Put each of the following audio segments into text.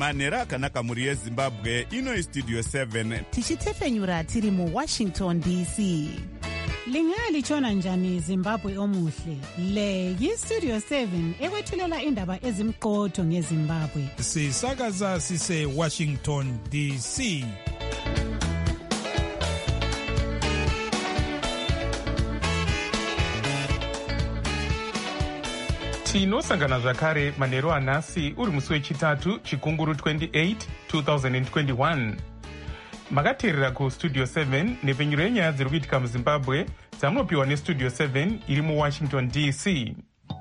manhero akanaka mhuri yezimbabwe. Ino Studio 7 tichitefenyura tiri muWashington DC. Lingalitshona njani Zimbabwe omuhle? Le yiStudio 7 ekwethulela indaba ezimqotho ngeZimbabwe. Sisakaza sise Washington DC. Tinosangana zvakare manheru anhasi uri musi wechitatu Chikunguru 28 2021. Makateerera kuStudio 7 nepfenyuro yenyaya dziri kuitika muZimbabwe dzamunopiwa neStudio 7 iri muWashington DC.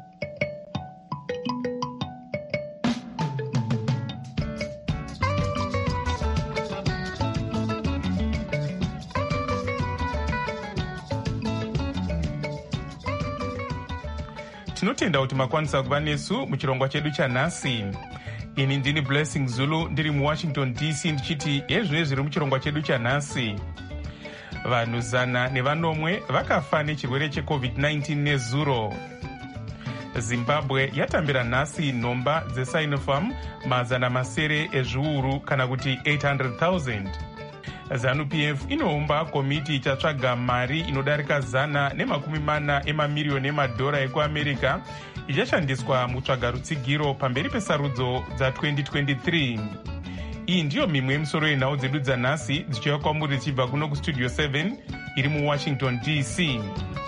Tinotenda kuti makwanisa kuva nesu muchirongwa chedu chanhasi. Ini ndini Blessing Zulu ndiri muWashington DC ndichiti ezvino zviri muchirongwa chedu chanhasi. Vanhu 100 vakafa nechirwere cheCovid-19 nezuro. Zimbabwe yatambira nhasi nhomba dzeSinopharm 700 ezviuru kana kuti 800,000. ZANU-PF inoumba komiti ichatsvaga mari inodarika 140 emamiliyoni emadhora ekuAmerica ichashandiswa mutsvaga rutsigiro pamberi pesarudzo dza2023. Iyi ndiyo mimwe yemisoro yenhau dzedu dzanhasi dzichiuya kwamuri dzichibva kuno kuStudio 7 iri muWashington DC.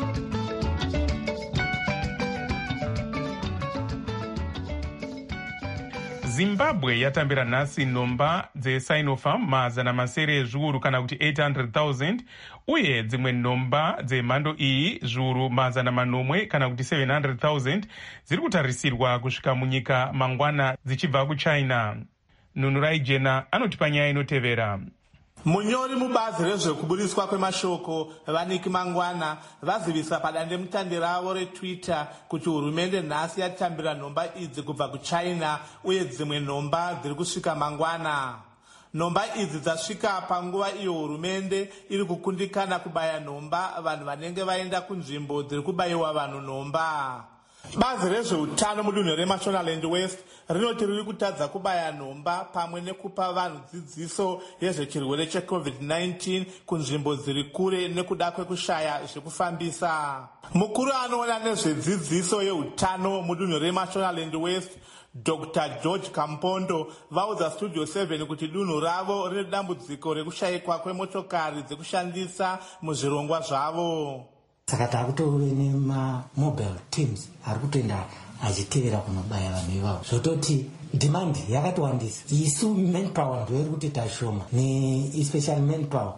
Zimbabwe yatambira nhasi nhomba dzeSinopharm 700 ezviuru kana kuti 800,000 uye dzimwe nhomba dzemhando iyi zviuru 100 kana kuti 700,000 dziri kutarisirwa kusvika munyika mangwana dzichibva kuChina. Nunurai Jena anotipa nyaya inotevera. Munyori mubazi rezvekuburiswa kwemashoko Vaniki Mangwana vazivisa padandemutande ravo reTwitter kuti hurumende nhasi yatambira nhomba idzi kubva kuChina uye dzimwe nhomba dziri kusvika mangwana. Nhomba idzi dzasvika panguva iyo hurumende iri kukundikana kubaya nhomba vanhu vanenge vaenda kunzvimbo dziri kubayiwa vanhu nhomba. Bazi rezveutano mudunhu reMashonaland West rinoti riri kutadza kubaya nhomba pamwe nekupa vanhu dzidziso yezvechirwere cheCovid-19 kunzvimbo dziri kure nekuda kwekushaya zvekufambisa. Mukuru anoona nezvedzidziso yeutano mudunhu reMashonaland West Dr. George Kampondo vaudza Studio 7 kuti dunhu ravo rine dambudziko rekushayikwa kwemotokari dzekushandisa muzvirongwa zvavo. Saka takutove nemamobile teams ari kutoenda achitevera kunobaya vanhu ivavo. Zvototi demand yakati wandisa. Isu manpower ndo iri kuti tashoma especially manpower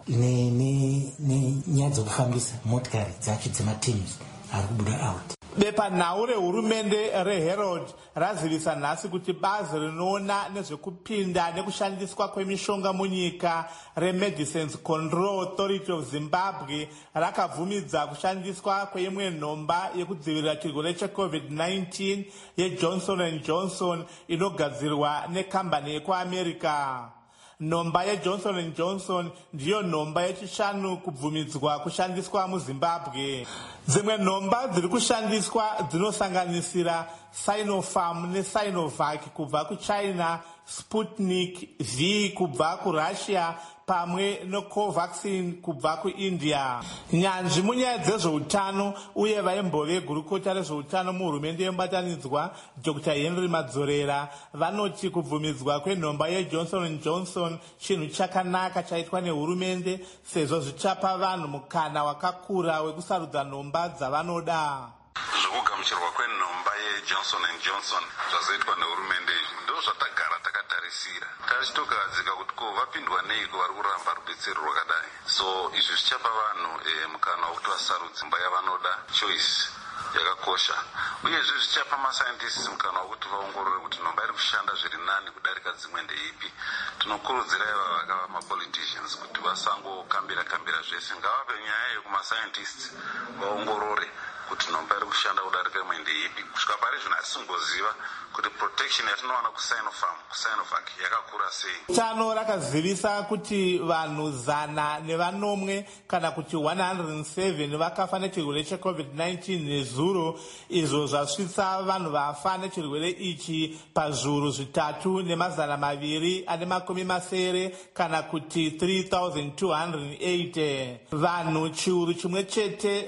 nenyaya dzokufambisa motikari dzacho dzemateams ari kubuda out. Bepanhau rehurumende reHerald razivisa nhasi kuti bazi rinoona nezvekupinda nekushandiswa kwemishonga munyika reMedicines Control Authority of Zimbabwe rakabvumidza kushandiswa kweimwe nhomba yekudzivirira chirwere cheCovid-19 yeJohnson & Johnson inogadzirwa nekambani yekuAmerica. Nhomba yeJohnson & Johnson ndiyo nhomba yechishanu kubvumidzwa kushandiswa muZimbabwe. Dzimwe nhomba dziri kushandiswa dzinosanganisira Sinopharm neSinovac kubva kuChina, Sputnik V kubva kuRussia pamwe neCovaxin kubva kuIndia. Nyanzvi munyaya dzezveutano uye vaimbove gurukota rezveutano muhurumende yemubatanidzwa Dr. Henry Madzorera vanoti kubvumidzwa kwenhomba yeJohnson & Johnson chinhu chakanaka chaitwa nehurumende sezvo zvichapa vanhu mukana wakakura wekusarudza nhomba dzavanoda. Zvokugamuchirwa kwenhomba yeJohnson & Johnson zvazoitwa nehurumende ndo zvatagara takatarisira. Tachitogadzika kuti ko vapindwa neiko vari kuramba rubetsero rwakadai. So izvi zvichapa vanhu mukana wekuti vasarudze nhomba yavanoda, choice yakakosha. Uyezve zvichapa mascientists mukana wekuti vaongorore kuti nhomba iri kushanda zviri nani kudarika dzimwe ndeipi. Tinokurudzira ivava vakava mapoliticians kuti vasangokambira zvese. Ngavape nyaya yokumascientists vaongorore kuti nhomba iri kushanda kudarika imwe ndeipi. Kusvika pari zvino hatisingomboziva kuti protection yatinowana kuSinovac yakakura sei. Tano rakazivisa kuti vanhu 100 kana kuti 107 vakafa nechirwere cheCovid-19 nezuro, izvo zvasvitsa vanhu vafa nechirwere ichi pazviuru 3,270 kana kuti 3,280. Vanhu chiuru chimwe chete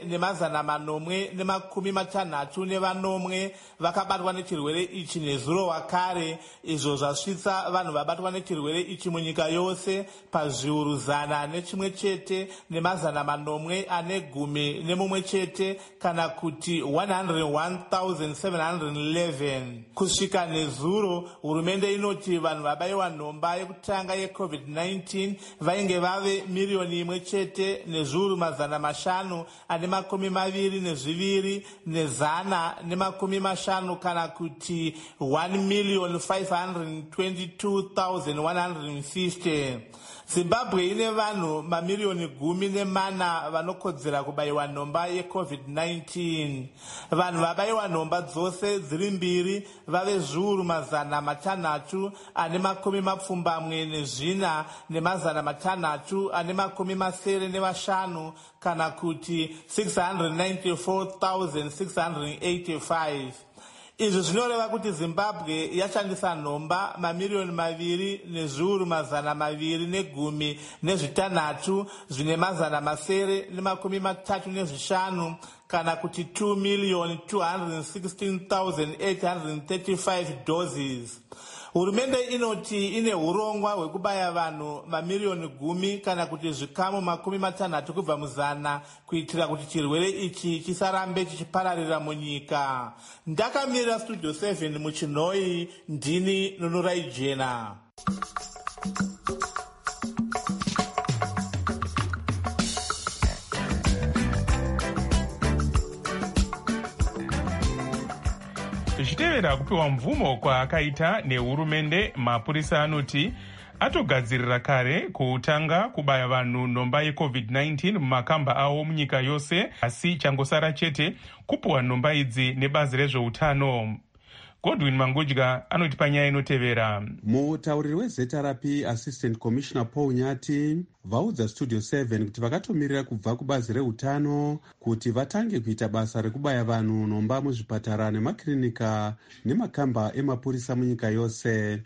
ne160 vakabatwa nechirwere ichi nezuro wakare, izvo zvasvitsa vanhu vabatwa nechirwere ichi munyika yose pazviuru 101 chete ne111 chete kana kuti 101,711. Kusvika nezuro, hurumende inoti vanhu vabayiwa nhomba yekutanga yeCovid-19 vainge vave 1,000,000 chete nezviuru 522,150 kana kuti 1,522,150. Zimbabwe ine vanhu 10,4 vanokodzera kubayiwa nhomba yeCovid-19. Vanhu vabayiwa nhomba dzose dziri 2 vave zviuru 624 ne695 kana kuti 694,685. Izvi zvinoreva kuti Zimbabwe yashandisa nhomba 2,210,6 zvine 935 kana kuti 2,216,835 doses. Hurumende inoti ine hurongwa hwekubaya vanhu 10,000,000 kana kuti zvikamu 60 kubva mu100 kuitira kuti chirwere ichi chisarambe chichipararira munyika. Ndakamirira Studio 7 muChinoi, ndini Nunurai Jena. Zvichitevera kupiwa mvumo kwaakaita nehurumende, mapurisa anoti atogadzirira kare kutanga kubaya vanhu nhomba yeCovid-19 mumakamba awo munyika yose, asi changosara chete kupiwa nhomba idzi nebazi rezveutano. Godwin Mangudya anoti panyaya inotevera. Mutauriri weZRP Assistant Commissioner Paul Nyati vaudza Studio 7 kuti vakatomirira kubva kubazi reutano kuti vatange kuita basa rekubaya vanhu nhomba muzvipatara nemakirinika nemakamba emapurisa munyika yose.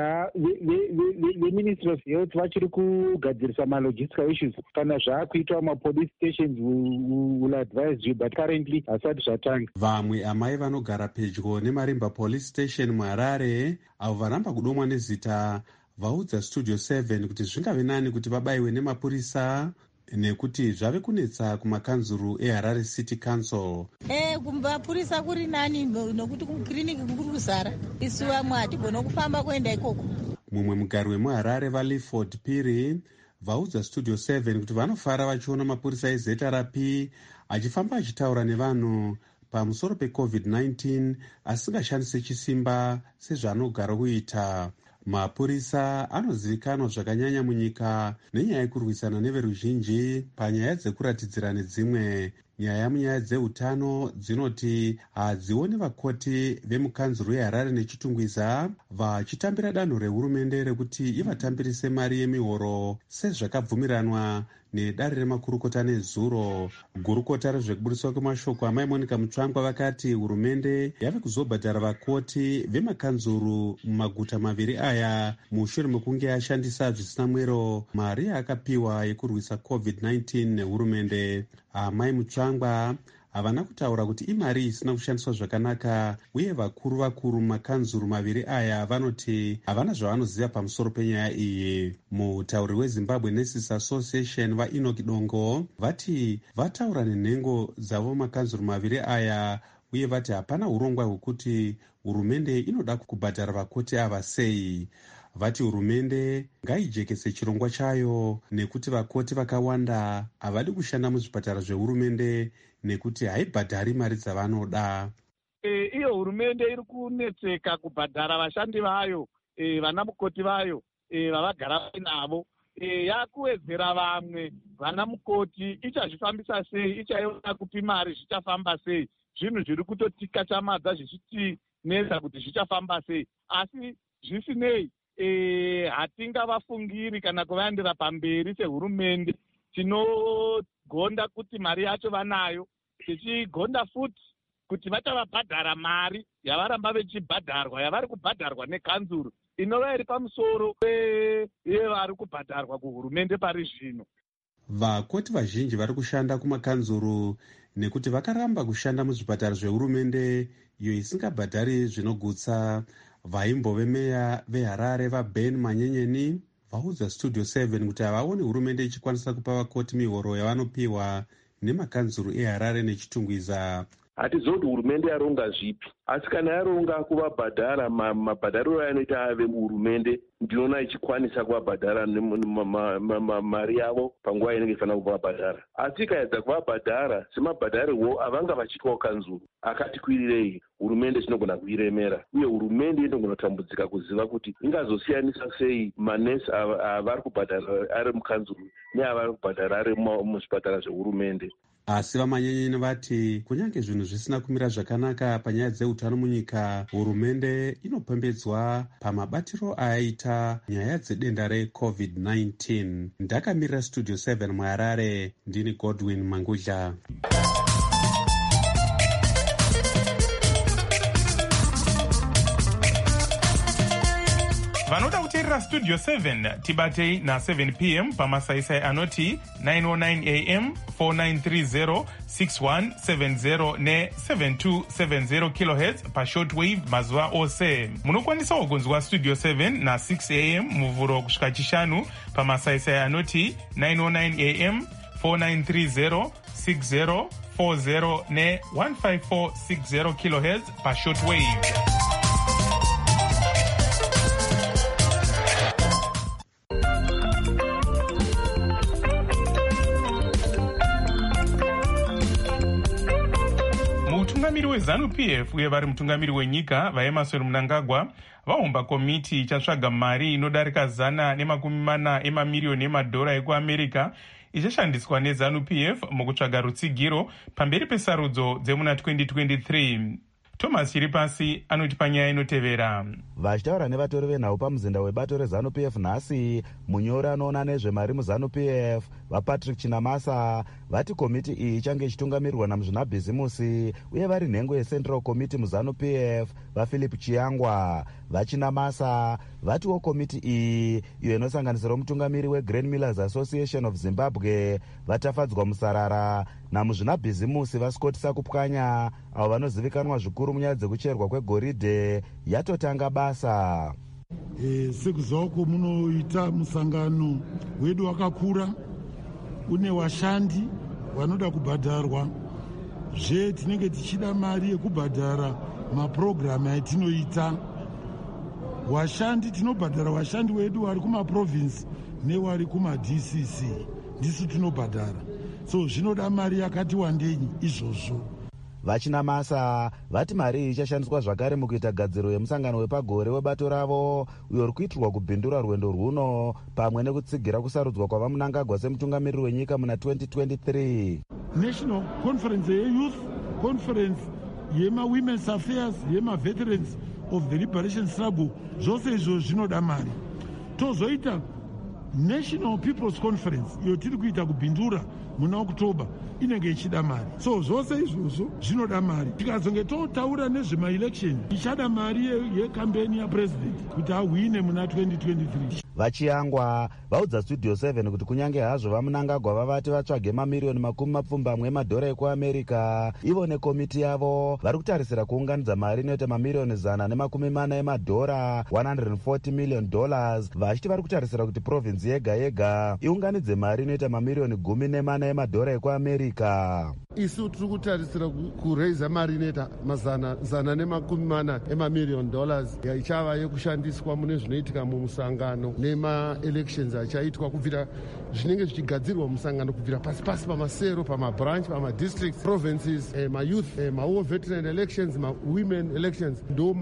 The Ministry of Health vachiri kugadzirisa logistical issues kana zvaakuitwa police stations will advise you, but currently hasati zvatanga. Vamwe amai vanogara pedyo neMarimba Police Station muHarare avo varamba kudomwa nezita vaudza Studio 7 kuti zvingave nani kuti vabayiwe nemapurisa nekuti zvave kunetsa kumakanzuru eHarare City Council. Kumapurisa kuri nani nokuti kukiriniki kuri kuzara, isu vamwe hatigona kufamba kuenda ikoko. Mumwe mugari wemuHarare vaLiford Piri vaudza Studio 7 kuti vanofara vachiona mapurisa eZRP achifamba achitaura nevanhu pamusoro peCovid-19 asingashandise chisimba sezvaanogara kuita. Mapurisa anozivikanwa zvakanyanya munyika nenyaya yekurwisana neveruzhinji panyaya dzekuratidzira nedzimwe. Nyaya munyaya dzeutano dzinoti hadzioni vakoti vemukanzuru yeHarare neChitungwiza vachitambira danho rehurumende rekuti ivatambirise mari yemihoro sezvakabvumiranwa nedare remakurukota nezuro. Gurukota rezvekubudiswa kwemashoko amai Monica Mutsvangwa vakati hurumende yave kuzobhadhara vakoti vemakanzuru mumaguta maviri aya mushure mekunge yashandisa zvisina mwero mari yaakapiwa yekurwisa COVID-19 nehurumende. Amai Mutsvangwa havana kutaura kuti imari isina kushandiswa zvakanaka, uye vakuru mumakanzuru maviri aya vanoti havana zvavanoziva pamusoro penyaya iyi. Mutauri weZimbabwe Nurses Association vaEnoch Dongo vati vataura nenhengo dzavo makanzuru maviri aya, uye vati hapana urongwa hwekuti hurumende inoda kubhadhara vakoti ava sei. Vati hurumende ngaijekese chirongwa chayo nekuti vakoti vakawanda havadi kushanda muzvipatara zvehurumende nekuti haibhadhari mari dzavanoda. Iyo hurumende iri kunetseka kubhadhara vashandi vayo, vana mukoti vayo vavagara navo. yakuwedzera vamwe vana mukoti ichazvifambisa sei, ichaiona kupi mari, zvichafamba sei, zvinhu zviri kutotikatyamadza zvichitinetsa kuti zvichafamba sei. Asi zvisinei, hatingavafungiri kana kuvayandira pamberi sehurumende. Tinogonda kuti mari yacho vanayo, tichigonda futi kuti vachavabhadhara mari yavaramba vechibhadharwa, yavari kubhadharwa nekanzuru inova iri pamusoro yevari kubhadharwa kuhurumende pari zvino. Vakoti vazhinji vari kushanda kumakanzuru nekuti vakaramba kushanda muzvipatara zvehurumende iyo isingabhadhari zvinogutsa. Vaimbove meya veHarare vaBen Manyenyeni vaudza Studio 7 kuti havaoni hurumende ichikwanisa kupa vakoti mihoro yavanopiwa nemakanzuru eHarare nechitungwiza. Hatizoti hurumende yaronga zvipi, asi kana yaronga kuvabhadhara mabhadhariro anoita ave hurumende, ndinoona ichikwanisa kuvabhadhara mari yavo panguva inenge ifanira kuvabhadhara. Asi ikaedza kuvabhadhara semabhadharirwo avanga vachitwawo kanzuru akati kwirirei, hurumende zvinogona kuiremera, uye hurumende inogona kutambudzika kuziva kuti ingazosiyanisa sei manesi avari kubhadhara ari mukanzuru neavari kubhadhara ari muzvipatara zvehurumende. Asi vamanyenyeni vati kunyange zvinhu zvisina kumira zvakanaka panyaya dzeutano munyika, hurumende inopembedzwa pamabatiro ayaita nyaya dzedenda reCovid-19. Ndakamirira Studio 7 muHarare, ndini Godwin Mangudla. Vanoda kuteerera Studio 7 tibatei na7 p.m. pamasaisai anoti 909 am 4930 6170 ne7270 kHz pashortwave mazuva ose. Munokwanisa kugonzwa Studio 7 na6 am muvhuro kusvika chishanu pamasaisai anoti 909 am 4930 6040 ne15460 kHz pashortwave. Mutungamiri weZANU-PF uye vari mutungamiri wenyika vaEmmerson Mnangagwa vaumba komiti ichatsvaga mari inodarika 140 emamirioni emadhora ekuAmerica ichashandiswa neZANU-PF mukutsvaga rutsigiro pamberi pesarudzo dzemuna 2023. Thomas Chiripasi anoti panyaya inotevera. Vachitaura nevatori venhau pamuzinda webato reZANU-PF nhasi, munyori anoona nezvemari muZANU-PF vaPatrick Chinamasa vati komiti iyi ichange ichitungamirwa namuzvinabhizimusi uye vari nhengo yeCentral Committee muZANU-PF vaPhilip Chiyangwa. VaChinamasa vatiwo komiti iyi iyo inosanganisira mutungamiri weGrain Millers Association of Zimbabwe vatafadzwa musarara namuzvinabhizimusi vaScott Sakupwanya avo vanozivikanwa zvikuru munyaya dzekucherwa kwegoridhe yatotanga basa. Sekuzauko munoita musangano wedu wakakura, une washandi vanoda kubhadharwa, tinenge tichida mari yekubhadhara mapurogiramu atinoita. Washandi tinobhadhara washandi wedu vari kumaprovinsi newari kumaDCC, ndisu tinobhadhara. So zvinoda mari yakati wandenyi izvozvo. VaChinamasa vati mari iyi ichashandiswa zvakare mukuita gadziro yemusangano wepagore webato ravo uyo uri kuitirwa kubhindura rwendo rwuno pamwe nekutsigira kusarudzwa kwavaMnangagwa semutungamiriri wenyika muna 2023. National Conference yeYouth Conference yemaWomen's Affairs yemaVeterans of the Liberation Struggle, zvose izvo zvinoda mari. Tozoita National People's Conference iyo tiri kuita kubhindura muna Oktoba inenge ichida mari. So zvose izvozvo zvinoda mari. Tikazonge totaura nezvemaelection ichada mari yekambeni yapresident kuti ahwine muna 2023. VaChiyangwa vaudza Studio 7 kuti kunyange hazvo vaMnangagwa vavati vatsvage mamirioni 20 emadhora ekuAmerica, ivo nekomiti yavo vari kutarisira kuunganidza mari inoita mamirioni 140 emadhora $140 million, vachiti vari kutarisira kuti provinsi yega yega iunganidze mari inoita mamirioni 14 emadhora ekuAmerica. Isu tiri kutarisira kureiza mari inoita $140 emamirioni ichava yekushandiswa mune zvinoitika mumusangano nema-elections achaitwa kubvira zvinenge zvichigadzirwa musangano kubvira pasi pamasero, pamabranch, pamadistricts, provinces, ma-youth, ma-war veteran elections, ma-women elections, ndo mari yacho.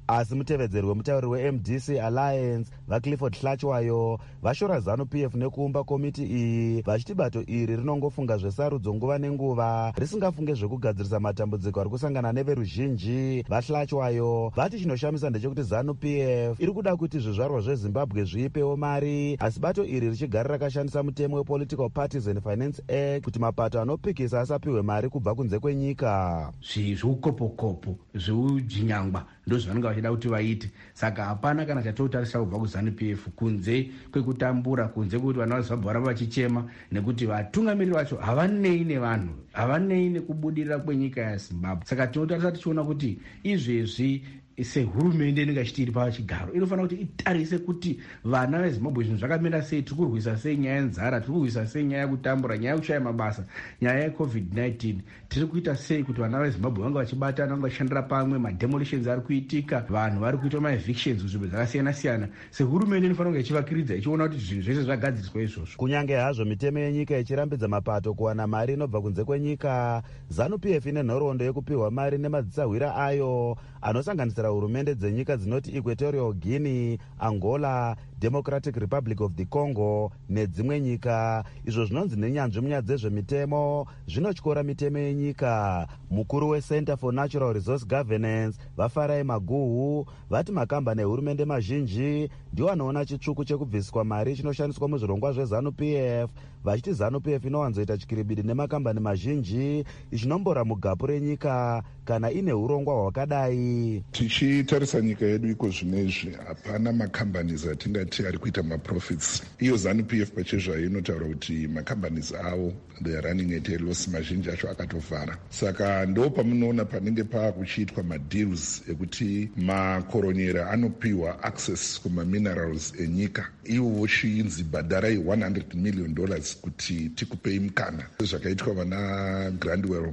asi mutevedzeri wemutauriri weMDC Alliance vaClifford Hlachwayo vashora ZANU-PF nekuumba komiti iyi vachiti bato iri rinongofunga zvesarudzo nguva nenguva risingafunge zvekugadzirisa matambudziko ari kusangana neveruzhinji. VaHlachwayo vati chinoshamisa ndechekuti ZANU-PF iri kuda kuti zvizvarwa zveZimbabwe zviipewo mari, asi bato iri richigara rakashandisa mutemo wePolitical Parties and Finance Act kuti mapato anopikisa asapiwe mari kubva kunze kwenyika. Zveukopokopo zveujinyangwa ndozvavanenge vachida kuti vaite. Saka hapana kana chatotarisa kubva kuZANU-PF kunze kwekutambura, kunze kwekuti vana vaZimbabwe varamba vachichema nekuti vatungamiriri vacho havanei nevanhu, havanei nekubudirira kwenyika yaZimbabwe. Saka tinotarisa tichiona kuti izvezvi sehurumende inenge ichitiri pachigaro inofanira kuti itarise kuti vana veZimbabwe zvinhu zvakamira sei, tiri kurwisa sei nyaya yenzara, tiri kurwisa sei nyaya yekutambura, nyaya yekushaya mabasa, nyaya yeCovid-19, tiri kuita sei kuti vana veZimbabwe vange vachibatana, vange vachishandira pamwe, mademolitions ari kuitika, vanhu vari kuita maevictions nzvimbo dzakasiyana siyana. Sehurumende inofanira kunge ichivakiridza ichiona kuti zvinhu zvese zvagadziriswa izvozvo. Kunyange hazvo mitemo yenyika ichirambidza mapato kuwana mari inobva kunze kwenyika, ZANU-PF ine nhoroondo yekupiwa mari nemadzisahwira ayo anosanganisira hurumende dzenyika dzinoti Equatorial Guinea, Angola, Democratic Republic of the Congo nedzimwe nyika. Izvo zvinonzi nenyanzvi munyaya dzezvemitemo zvinotyora mitemo yenyika. Mukuru weCenter for Natural Resource Governance vaFarai Maguhu vati makambani ehurumende mazhinji ndiwo anoona chitsvuku chekubviswa mari chinoshandiswa muzvirongwa zveZANU-PF, vachiti ZANU-PF inowanzoita chikiribidi nemakambani mazhinji ichinombora mugapu renyika kana ine urongwa hwakadai. Tichitarisa nyika yedu iko zvinezvi hapana makambani atingati ari kuita maprofits. Iyo ZANU-PF pachezvayo inotaura kuti makambani avo they are running at a loss, mazhinji acho akatovhara. Saka ndo pamunoona panenge pakuchiitwa madeals ekuti makoronyera anopiwa access kumaminerals enyika, ivo vochinzi bhadharai $100 million kuti tikupei mukana. Zvakaitwa vana Grandwell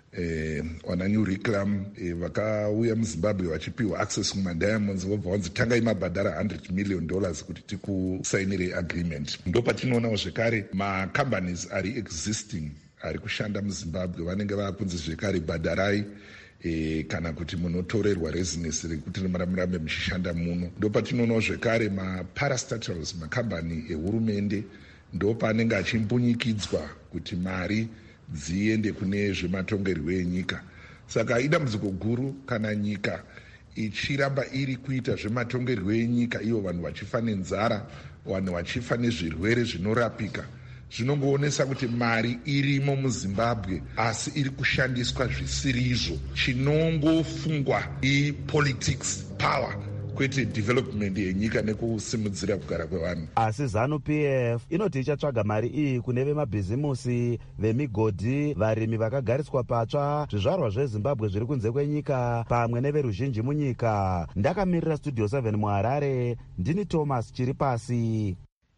wana New Reclam vakauya muZimbabwe vachipiwa access kumadiamonds, vobva vanzi tangai mabhadhara $100 million kuti tikusainire agreement. Ndo patinoonawo zvekare macompanies ari existing ari kushanda muZimbabwe vanenge vakunzi zvekare bhadharai kana kuti munotorerwa residence rekuti murambe muchishanda muno. Ndo patinoonawo zvekare maparastatals, makambani ehurumende ndo paanenge achimbunyikidzwa kuti mari dziende kune zvematongerwo enyika. Saka idambudziko guru kana nyika ichiramba iri kuita zvematongerwo enyika, ivo vanhu vachifa nenzara, vanhu vachifa nezvirwere zvinorapika. Zvinongoonesa kuti mari irimo muZimbabwe asi iri kushandiswa zvisiri izvo. Chinongofungwa ipolitics power kwete development yenyika nekusimudzira kugara kwevanhu. Asi ZANU-PF inoti ichatsvaga mari iyi kune vemabhizimusi, vemigodhi, varimi vakagariswa patsva, zvizvarwa zveZimbabwe zviri kunze kwenyika pamwe neveruzhinji munyika. Ndakamirira Studio 7 muHarare, ndini Thomas Chiripasi.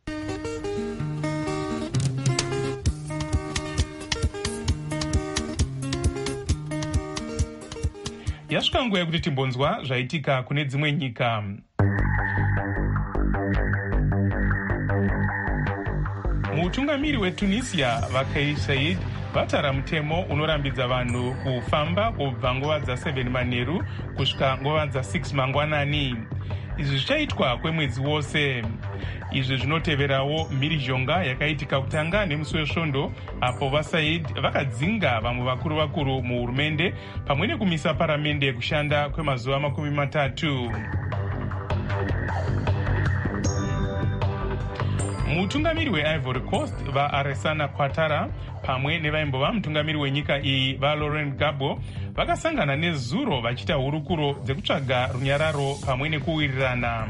Yasvika nguva yekuti timbonzwa zvaitika kune dzimwe nyika. Mutungamiri weTunisia vaKais Saied vatara mutemo unorambidza vanhu kufamba kubva nguva dza7 manheru kusvika nguva dza6 mangwanani. Izvi zvichaitwa kwemwedzi wose. Izvi zvinoteverawo mhirizhonga yakaitika kutanga nemusi wesvondo apo vaSaid vakadzinga vamwe vakuru muhurumende pamwe nekumisa paramende kushanda kwemazuva 30. Mutungamiri weIvory Coast vaAlassane Ouattara pamwe nevaimbova mutungamiri wenyika iyi vaLaurent Gbagbo vakasangana nezuro vachiita hurukuro dzekutsvaga runyararo pamwe nekuwirirana.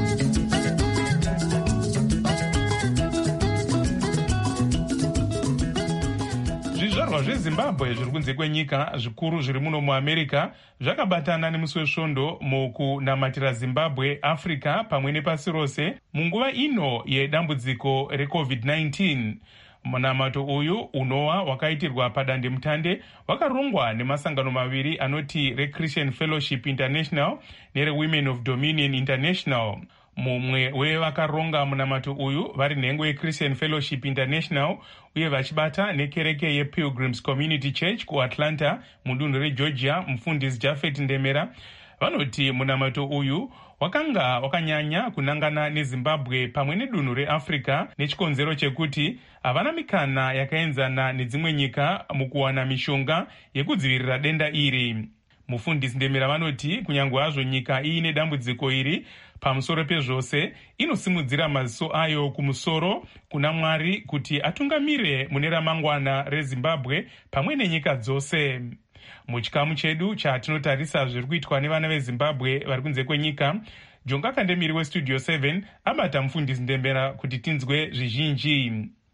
Zvizvarwa zveZimbabwe zviri kunze kwenyika zvikuru zviri muno muAmerica zvakabatana nemusi wesvondo mukunamatira Zimbabwe, Africa pamwe nepasi rose munguva ino yedambudziko reCovid-19. Munamato uyu unowa wakaitirwa padandemutande wakarongwa nemasangano maviri anoti reChristian Fellowship International nereWomen of Dominion International. Mumwe wevakaronga munamato uyu vari nhengo yeChristian Fellowship International uye vachibata nekereke yePilgrims Community Church kuAtlanta mudunhu reGeorgia, mufundisi Japhet Ndemera vanoti munamato uyu wakanga wakanyanya kunangana nezimbabwe pamwe nedunhu reafrica nechikonzero chekuti havana mikana yakaenzana nedzimwe nyika mukuwana mishonga yekudzivirira denda iri. Mufundisi Ndemera vanoti kunyange hazvo nyika iine dambudziko iri, pamusoro pezvose inosimudzira maziso ayo kumusoro kuna Mwari kuti atungamire mune ramangwana reZimbabwe pamwe nenyika dzose. Muchikamu chedu chatinotarisa zviri kuitwa nevana veZimbabwe vari kunze kwenyika, Jonga Kandemiri weStudio 7 abata mufundisi Ndemera kuti tinzwe zvizhinji.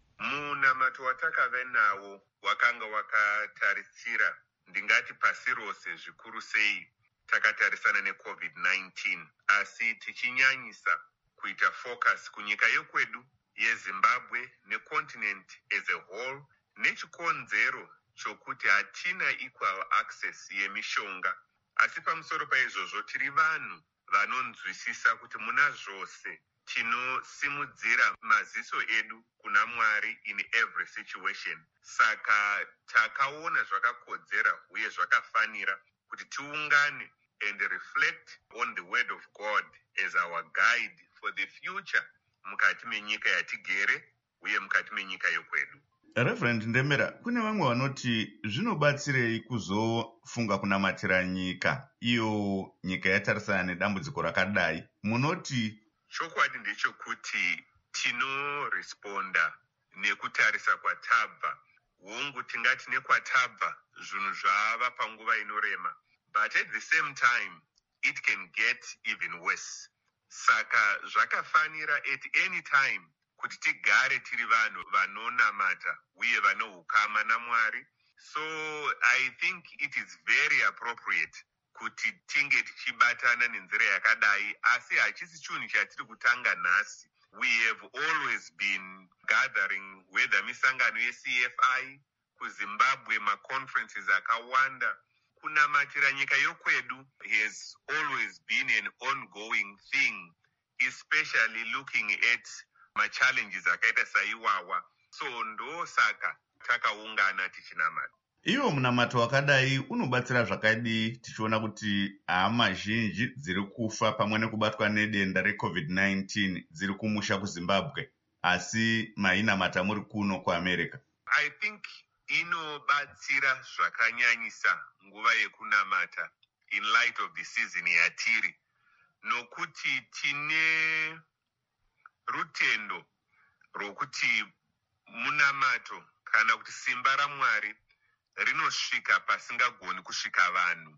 Munamato watakave nawo wakanga wakatarisira ndingati pasi rose zvikuru sei takatarisana neCovid-19, asi tichinyanyisa kuita focus kunyika yekwedu yeZimbabwe necontinent as a whole, nechikonzero chokuti hatina equal access yemishonga. Asi pamusoro paizvozvo tiri vanhu vanonzwisisa kuti muna zvose tinosimudzira maziso edu kuna Mwari in every situation. Saka takaona zvakakodzera uye zvakafanira kuti tiungane and reflect on the word of God as our guide for the future mukati menyika yatigere uye mukati menyika yokwedu. Reverend Ndemera, kune vamwe vanoti zvinobatsirei kuzofunga kunamatira nyika, iyo nyika yatarisana nedambudziko rakadai? Munoti chokwadi ndechekuti tinoresponda nekutarisa kwatabva. Hongu tingati nekwatabva zvinhu zvava panguva inorema, but at the same time it can get even worse. Saka zvakafanira at any time kuti tigare tiri vanhu vanonamata uye vanohukama naMwari. So I think it is very appropriate kuti tinge tichibatana nenzira yakadai, asi hachisi chinhu chatiri kutanga nhasi. We have always been gathering, whether misangano yeCFI, kuZimbabwe maconferences akawanda. Kunamatira nyika yokwedu has always been an ongoing thing, especially looking at machallenges akaita saiwawa. So ndo saka takaungana tichinamata. Iwo munamato wakadai unobatsira zvakadii tichiona kuti hama zhinji dziri kufa pamwe nekubatwa nedenda reCovid-19 dziri kumusha kuZimbabwe, asi mainamata muri kuno kuAmerica? I think inobatsira zvakanyanyisa nguva yekunamata in light of the season yatiri, nokuti tine rutendo rokuti munamato kana kuti simba raMwari rinosvika pasingagoni kusvika vanhu,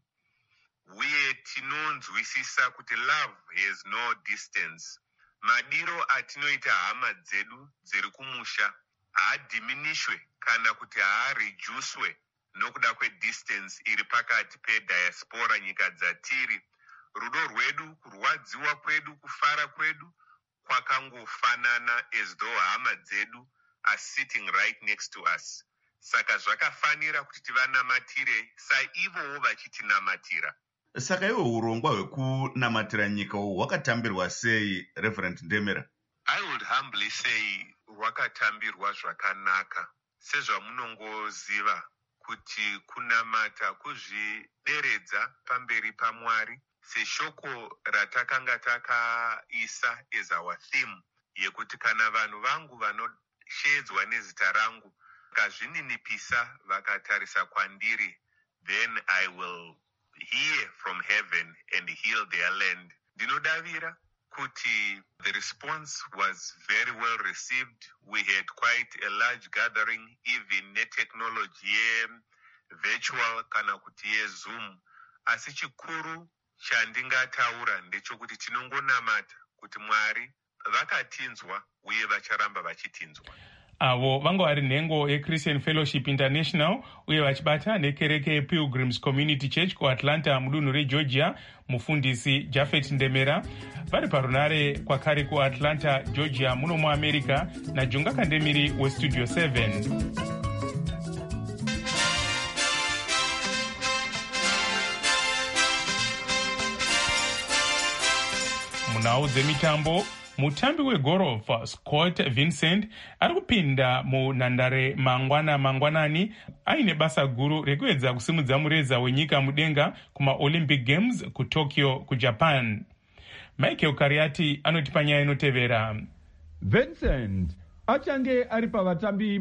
uye tinonzwisisa kuti love has no distance. Madiro atinoita hama dzedu dziri kumusha haadiminishwe kana kuti haaredyuswe nokuda kwedistance iri pakati pediaspora nyika dzatiri. Rudo rwedu, kurwadziwa kwedu, kufara kwedu kwakangofanana as though hama dzedu are sitting right next to us. Saka zvakafanira kuti tivanamatire saivowo vachitinamatira. Saka iwo urongwa hwekunamatira nyika hwakatambirwa sei, Reverend Ndemera? I would humbly say hwakatambirwa zvakanaka. Sezvamunongoziva kuti kunamata kuzvideredza pamberi paMwari, seshoko ratakanga takaisa as our theme yekuti kana vanhu vangu vanoshedzwa nezita rangu vakazvininipisa vakatarisa kwandiri, then I will hear from heaven and heal their land. Ndinodavira kuti the response was very well received. We had quite a large gathering, even netechnology virtual kana kuti Zoom. Asi chikuru chandingataura ndechokuti tinongonamata kuti Mwari vakatinzwa uye vacharamba vachitinzwa. Avo vanga vari nhengo yeChristian Fellowship International uye vachibata nekereke yePilgrims Community Church kuAtlanta mudunhu reGeorgia, mufundisi Japhet Ndemera, vari parunare kwakare kuAtlanta, Georgia muno muAmerica, naJonga Kandemiri weStudio 7. Munhau dzemitambo, mutambi wegorof Scott Vincent ari kupinda munhandare mangwanani aine basa guru rekuedza kusimudza mureza wenyika mudenga kumaolympic games kuTokyo kuJapan. Michael Kariati anoti panyaya inotevera. Vincent achange ari pavatambi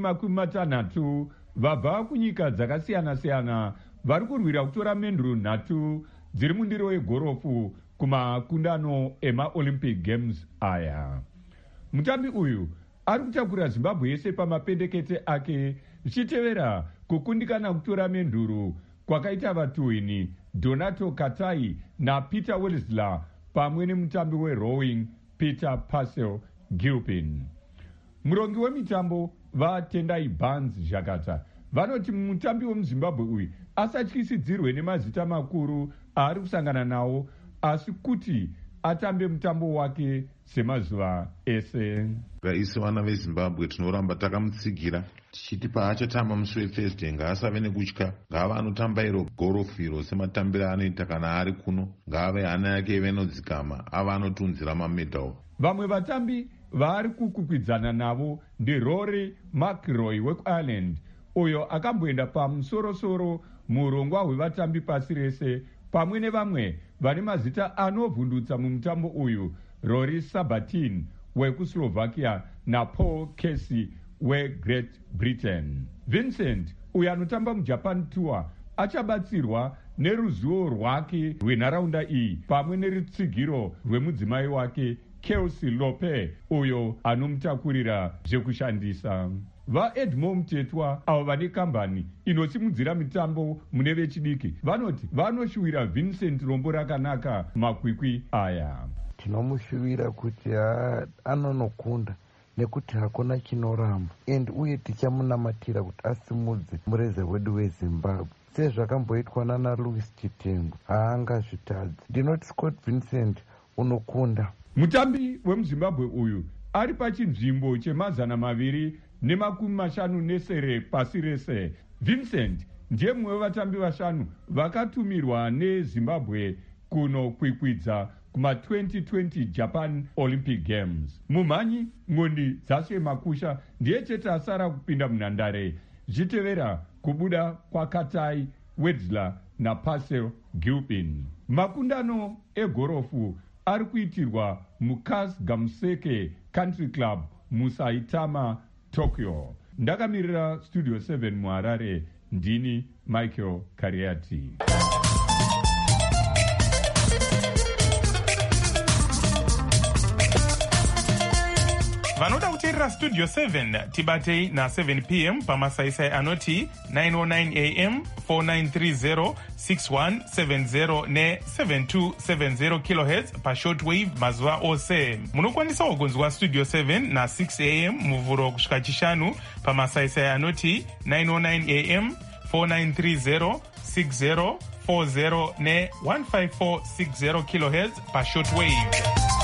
60 vabva kunyika dzakasiyana-siyana vari kurwira kutora menduro 3 dziri mundiro yegorofu kumakundano emaolympic games aya. Mutambi uyu ari kutakura Zimbabwe yese pamapendekete ake zvichitevera kukundikana kutora menduro kwakaita vatuhwini Donato Katai naPeter Wellesley pamwe nemutambi werowing Peter Purcell Gilpin. Murongi wemitambo vaTendai Barnes Jakata vanoti mutambi wemuZimbabwe uyu asatyisidzirwe nemazita makuru aari kusangana nawo, asi kuti atambe mutambo wake semazuva ese. Isi vana veZimbabwe tinoramba takamutsigira tichiti paachatamba musi weThursday ngaasave nekutya, ngaava anotamba iro gorofu iro sematambiro anoita kana ari kuno, ngaave hana yake venodzikama ava anotunzira mamedal. Vamwe vatambi vaari kukwikwidzana navo ndiRory McIlroy wekuIreland, uyo akamboenda pamusorosoro muurongwa hwevatambi pasi rese, pamwe nevamwe vane mazita anovhundutsa mumutambo uyu, Rory Sabatin wekuslovakia naPaul Casey weGreat Britain. Vincent uyo anotamba muJapan Tour achabatsirwa neruzivo rwake rwenharaunda iyi pamwe nerutsigiro rwemudzimai wake Kelsey Lope uyo anomutakurira zvekushandisa. VaEdmond Mtetwa avo vane kambani inosimudzira mitambo mune vechidiki vanoti vanoshuwira Vincent rombo rakanaka makwikwi aya. Tinomushuwira kuti anonokunda nekuti hakuna chinoramba uye tichamunamatira kuti asimudze mureza wedu weZimbabwe sezvakamboitwa nana Louis Chitengo haangazvitadzi. Ndinoti Scott Vincent unokunda. Mutambi wemuZimbabwe uyu ari pachinzvimbo che250 pasi rese. Vincent ndiye mumwe wevatambi 5 vakatumirwa neZimbabwe kuno kwikwidza kuma2020 Japan Olympic Games. Mumhanyi ng'ondi dzasve makusha ndiye chete asara kupinda munhandare, zvichitevera kubuda kwaKatai, Wellesley naPurcell Gilpin. Makundano egorofu ari kuitirwa muKas Gamseke Country Club muSaitama, Tokyo. Ndakamirira Studio 7 muHarare, ndini Michael Kariati. Vanoda kuteerera Studio 7 tibatei na7 p.m. pamasaisai anoti 909 am 4930 6170 ne7270 kHz pashortwave mazuva ose. Munokwanisawo kunzwa Studio 7 na6 am muvhuro kusvika chishanu pamasaisai anoti 909 am 4930 6040 ne15460 kHz pashortwave.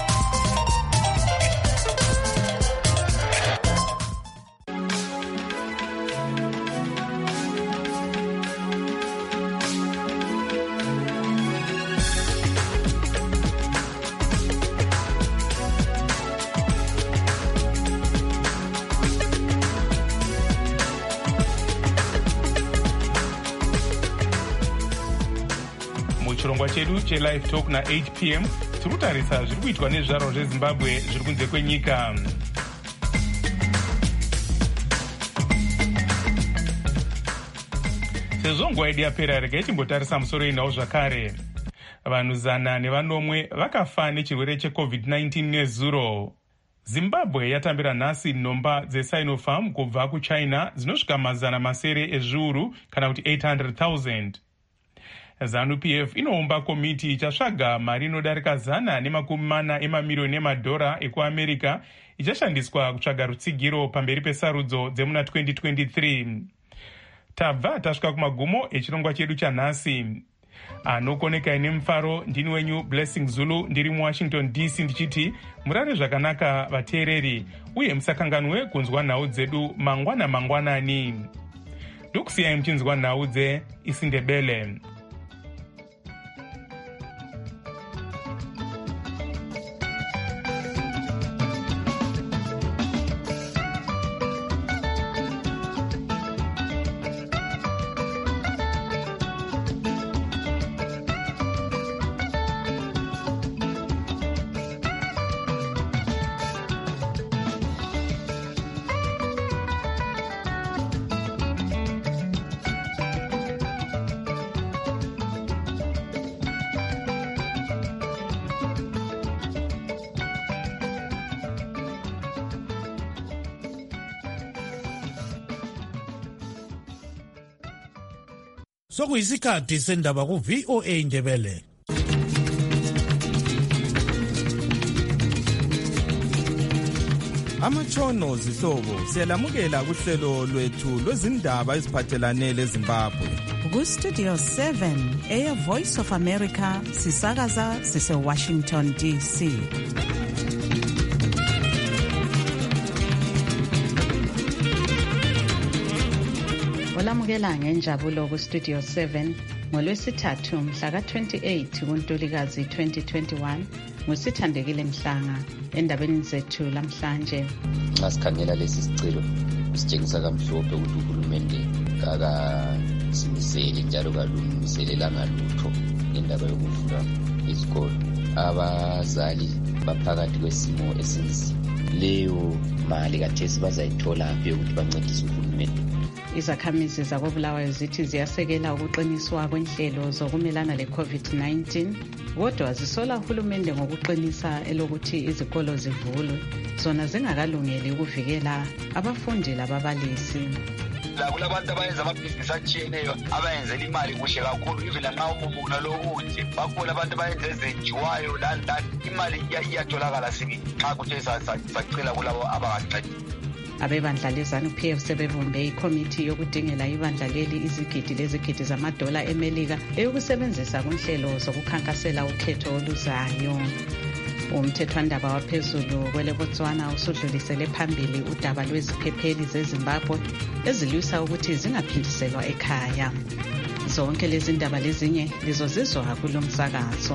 Chirongwa chedu chelive talk na8 p.m. tiri kutarisa zviri kuitwa nezvaro zveZimbabwe zviri kunze kwenyika. Sezvo nguva yedu yapera, regai timbotarisa musoro inawo zvakare. Vanhu 100 vakafa nechirwere cheCovid-19 nezuro. Zimbabwe yatambira nhasi nhomba dzeSinopharm kubva kuChina dzinosvika 700 ezviuru kana kuti 800,000. ZANU-PF inoumba komiti ichasvaga mari inodarika 140 emamirioni emadhora ekuAmerica ichashandiswa kutsvaga rutsigiro pamberi pesarudzo dzemuna 2023. Tabva tasvika kumagumo echirongwa chedu chanhasi. Anokoneka ine mufaro ndini wenyu Blessing Zulu, ndiri muWashington DC ndichiti murare zvakanaka vateereri, uye musakanganwe kunzwa nhau dzedu mangwanani. Ndokusiyai muchinzwa nhau dzeIsindebele. sokuyisikhathi sendaba ku-VOA Indebele. Amatshono zihlobo siyalamukela kuhlelo lwethu lwezindaba eziphathelane leZimbabwe. Ku-Studio 7 Air Voice of America sisakaza sise-Washington DC. Olamukela ngenjabulo ku-Studio 7 ngolwesithathu mhla ka-28 kuNtulikazi 2021 ngusithandekile Mhlanga endabeni zethu lamhlanje. Nxa sikhangela lesi sicelo sitshengisa kamhlophe ukuthi uhulumende akasimisele njalo kalungiselelanga lutho ngendaba yokuvula izikolo. Abazali baphakathi kwesimo esinzima. Leyo mali kathesi bazayithola apho yokuthi bancedise uhulumende. Izakhamizi zakoBulawayo zithi ziyasekela ukuqiniswa kwenhlelo zokumelana le-COVID-19 kodwa zisola uhulumende ngokuqinisa elokuthi izikolo zivulwe zona zingakalungeli ukuvikela abafundi lababalisi. Kulabantu abayenza amabhizinisi atshiyeneyo abayenzela imali kuhle kakhulu even lanxa umubona lokuthi bakhona abantu abayenza ezenjiwayo lani imali iyatholakala nxa kuthe sacela kulabo abangancedi. Abebandla leZANU-PF sebevumbe ikomiti yokudingela ibandla leli izigidi lezigidi zamadola eMelika eyokusebenzisa kunhlelo zokukhankasela ukhetho oluzayo. Umthethwandaba waphezulu kweleBotswana usudlulisele phambili udaba lweziphepheli zeZimbabwe ezilwisa ukuthi zingaphindiselwa ekhaya. Zonke lezi ndaba lezinye lizozizwa kulo msakazo.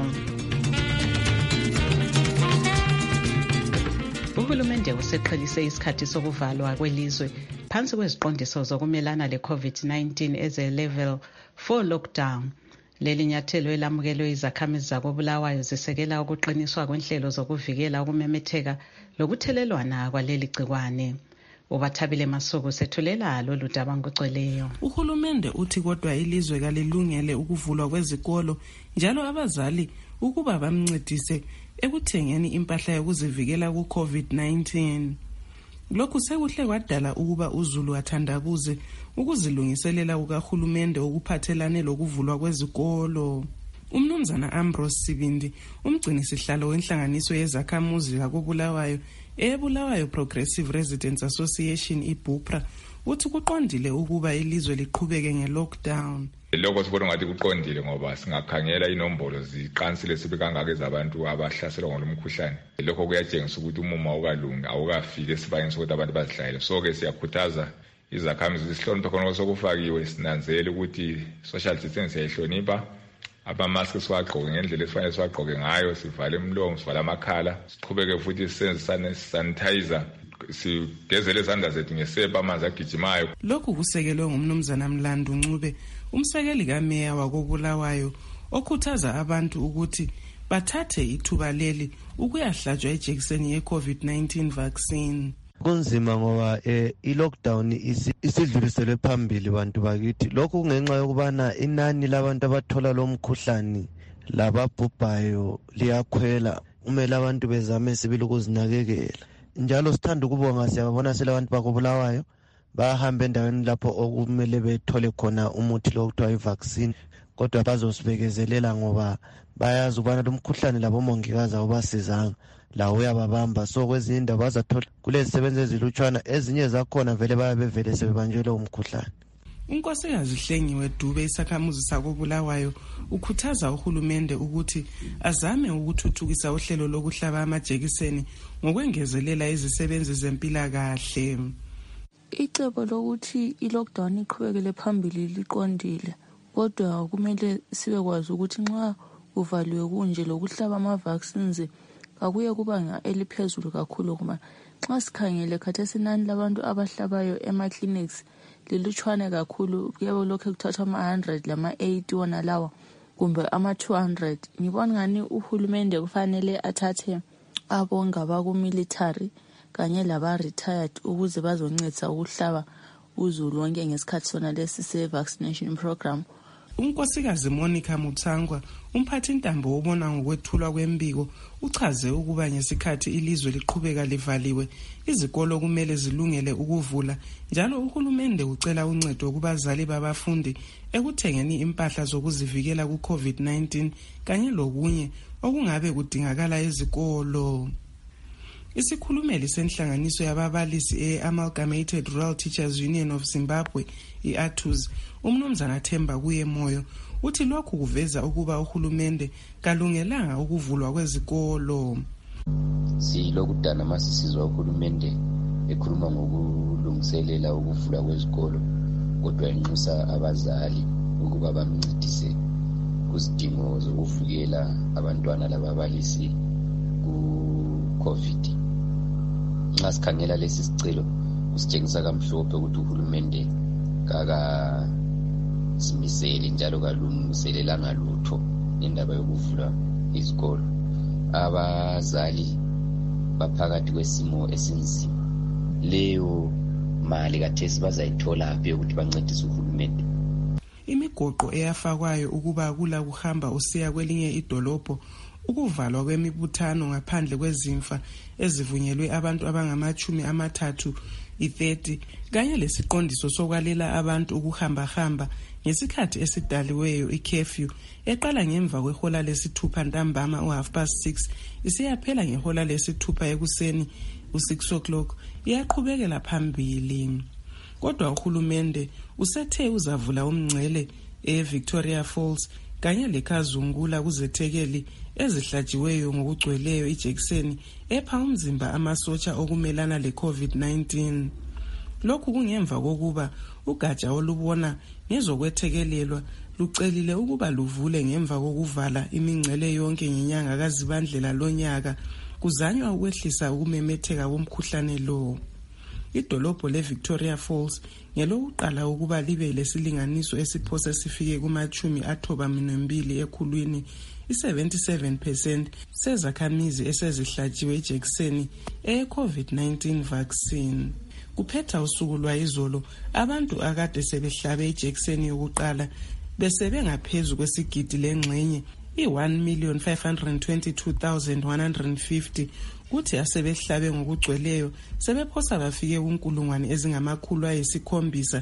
Uhulumende useqhelise isikhathi sokuvalwa kwelizwe phansi kweziqondiso zokumelana le-COVID-19 eze-level 4 lockdown. Leli nyathelo elamukelwe izakhamizi zakoBulawayo zisekela ukuqiniswa kwenhlelo zokuvikela ukumemetheka lokuthelelwana kwaleli gciwane. Ubathabile Masuku sethulela lolu daba ngokugcweleyo. Uhulumende uthi kodwa ilizwe kalilungele ukuvulwa kwezikolo njalo abazali ukuba bamncedise ekuthengeni impahla yokuzivikela ku-COVID-19. Lokhu sekuhle kwadala ukuba uZulu athandabuze ukuzilungiselela kukahulumende okuphathelane lokuvulwa kwezikolo. Umnumzana Ambrose Sibindi, umgcinisihlalo wenhlanganiso yezakhamuzi zakoBulawayo eBulawayo Progressive Residents Association iBupra, uthi kuqondile ukuba ilizwe liqhubeke nge-lockdown. Lokho sibona ngathi kuqondile ngoba singakhangela inombolo ziqansile sibe kangaka ezabantu abahlaselwa ngolomkhuhlane. Lokho kuyatshengisa ukuthi umuma awukalungi awukafiki esibangeni sokuthi abantu bazihlayele. So-ke siyakhuthaza izakhamizi isihloniphe khona sokufakiwe sinanzele ukuthi social distance siyayihlonipha. Ama-mask siwagqoke ngendlela esifanele siwagqoke ngayo, sivale umlomo, sivale amakhala, siqhubeke futhi sisenze sanitizer, sigezele izandla zethu ngesepa amanzi agijimayo. Lokhu kusekelwe ngumnumzana Mlandu Ncube, umsekeli kameya wakoBulawayo, okhuthaza abantu ukuthi bathathe ithuba leli ukuyahlatshwa ijekiseni ye-COVID-19 vaccine. Kunzima ngoba i-lockdown isidluliselwe phambili bantu bakithi. Lokhu kungenxa yokubana inani labantu abathola lo mkhuhlane lababhubhayo liyakhwela. Kumele abantu bezame sibili ukuzinakekela. Njalo sithanda ukubonga siyabona selabantu bakoBulawayo bahamba endaweni lapho okumele bethole khona umuthi lo kuthiwa i-vaccine, kodwa bazosibekezelela ngoba bayazi ukubana lo mkhuhlane labomongikazi awubasizanga lawo uyababamba. So kwezinye indawo bazathola kulezi sebenze ezilutshwana ezinye zakhona vele bayabevele sebebanjelwe umkhuhlane. Unkosikazi Hlengiwe Dube isakhamuzi sakoBulawayo ukhuthaza uhulumende ukuthi azame ukuthuthukisa uhlelo lokuhlaba amajekiseni ngokwengezelela izisebenzi zempilakahle. Icebo lokuthi i-lockdown iqhubekele phambili liqondile, kodwa kumele sibe kwazi ukuthi nxa kuvaliwe kunje lokuhlaba ama-vaccines akuye kubanga eliphezulu kakhulu kuma nxa sikhangele khathesi inani labantu abahlabayo ema-clinics lilutshwane kakhulu. Kuyabe lokhu kuthathwa ama-100 lama-80 wona lawa kumbe ama-200. Ngibona ngani uhulumende kufanele athathe abonga baku-military kanye laba-retired ukuze bazoncedisa ukuhlaba uzulu wonke ngesikhathi sona lesi se-vaccination program. unkosikazi Monica Mutsangwa, umphathintambo wobona ngokwethulwa kwembiko, uchaze ukuba ngesikhathi ilizwe liqhubeka livaliwe, izikolo kumele zilungele ukuvula, njalo uhulumende ucela uncedo kubazali babafundi ekuthengeni impahla zokuzivikela ku-COVID-19 kanye lokunye okungabe kudingakala ezikolo. Isikhulumeli senhlanganiso yababalisi e-Amalgamated Rural Teachers Union of Zimbabwe, i-ATUZ, umnumzana Themba Kuyemoyo, uthi lokhu kuveza ukuba uhulumende kalungelanga ukuvulwa kwezikolo. Silokudana masisizwa uhulumende ekhuluma ngokulungiselela ukuvulwa kwezikolo, kodwa inxusa abazali ukuba bamncedise kuzidingo zokuvikela abantwana lababalisi ku-COVID. Nxa sikhangela lesi sicelo kusitshengisa kamhlophe ukuthi uhulumende kakazimiseli njalo kalungiselelanga lutho indaba yokuvula izikolo. Abazali baphakathi kwesimo esinzima. Leyo mali kathesi bazayithola phi ukuthi bancedise uhulumende? Imigoqo eyafakwayo ukuba kula kuhamba usiya kwelinye idolobho, ukuvalwa kwemibuthano ngaphandle kwezimfa ezivunyelwe abantu abangama-30 i-30 kanye lesiqondiso sokwalela abantu ukuhamba ngesikhathi esidaliweyo i-curfew eqala ngemva kwehola lesithupha ntambama u-6:30 isiyaphela ngehola lesithupha ekuseni u-6 o'clock iyaqhubekela phambili. Kodwa uhulumende usethe uzavula umngcele e-Victoria Falls kanye leKazungula kuzethekeli ezihlajiweyo ngokugcweleyo ijekiseni epha umzimba amasotsha okumelana le-COVID-19. Lokhu kungemva kokuba ugatsha olubona ngezokwethekelelwa lucelile ukuba luvule ngemva kokuvala imingcele yonke ngenyanga kaZibandlela lonyaka kuzanywa ukwehlisa ukumemetheka komkhuhlane lo. Idolobho le-Victoria Falls ngelokuqala ukuba libe lesilinganiso esiphose sifike kuma-92 ekhulwini, i-77% sezakhamizi esezihlatshiwe ijekiseni eye-COVID-19 vaccine. Kuphetha usuku lwayizolo, abantu akade sebehlabe ijekiseni yokuqala besebe ngaphezu kwesigidi lengxenye i-1,522,150 kuthi asebehlabe ngokugcweleyo sebephosa bafike kunkulungwane ezingama-700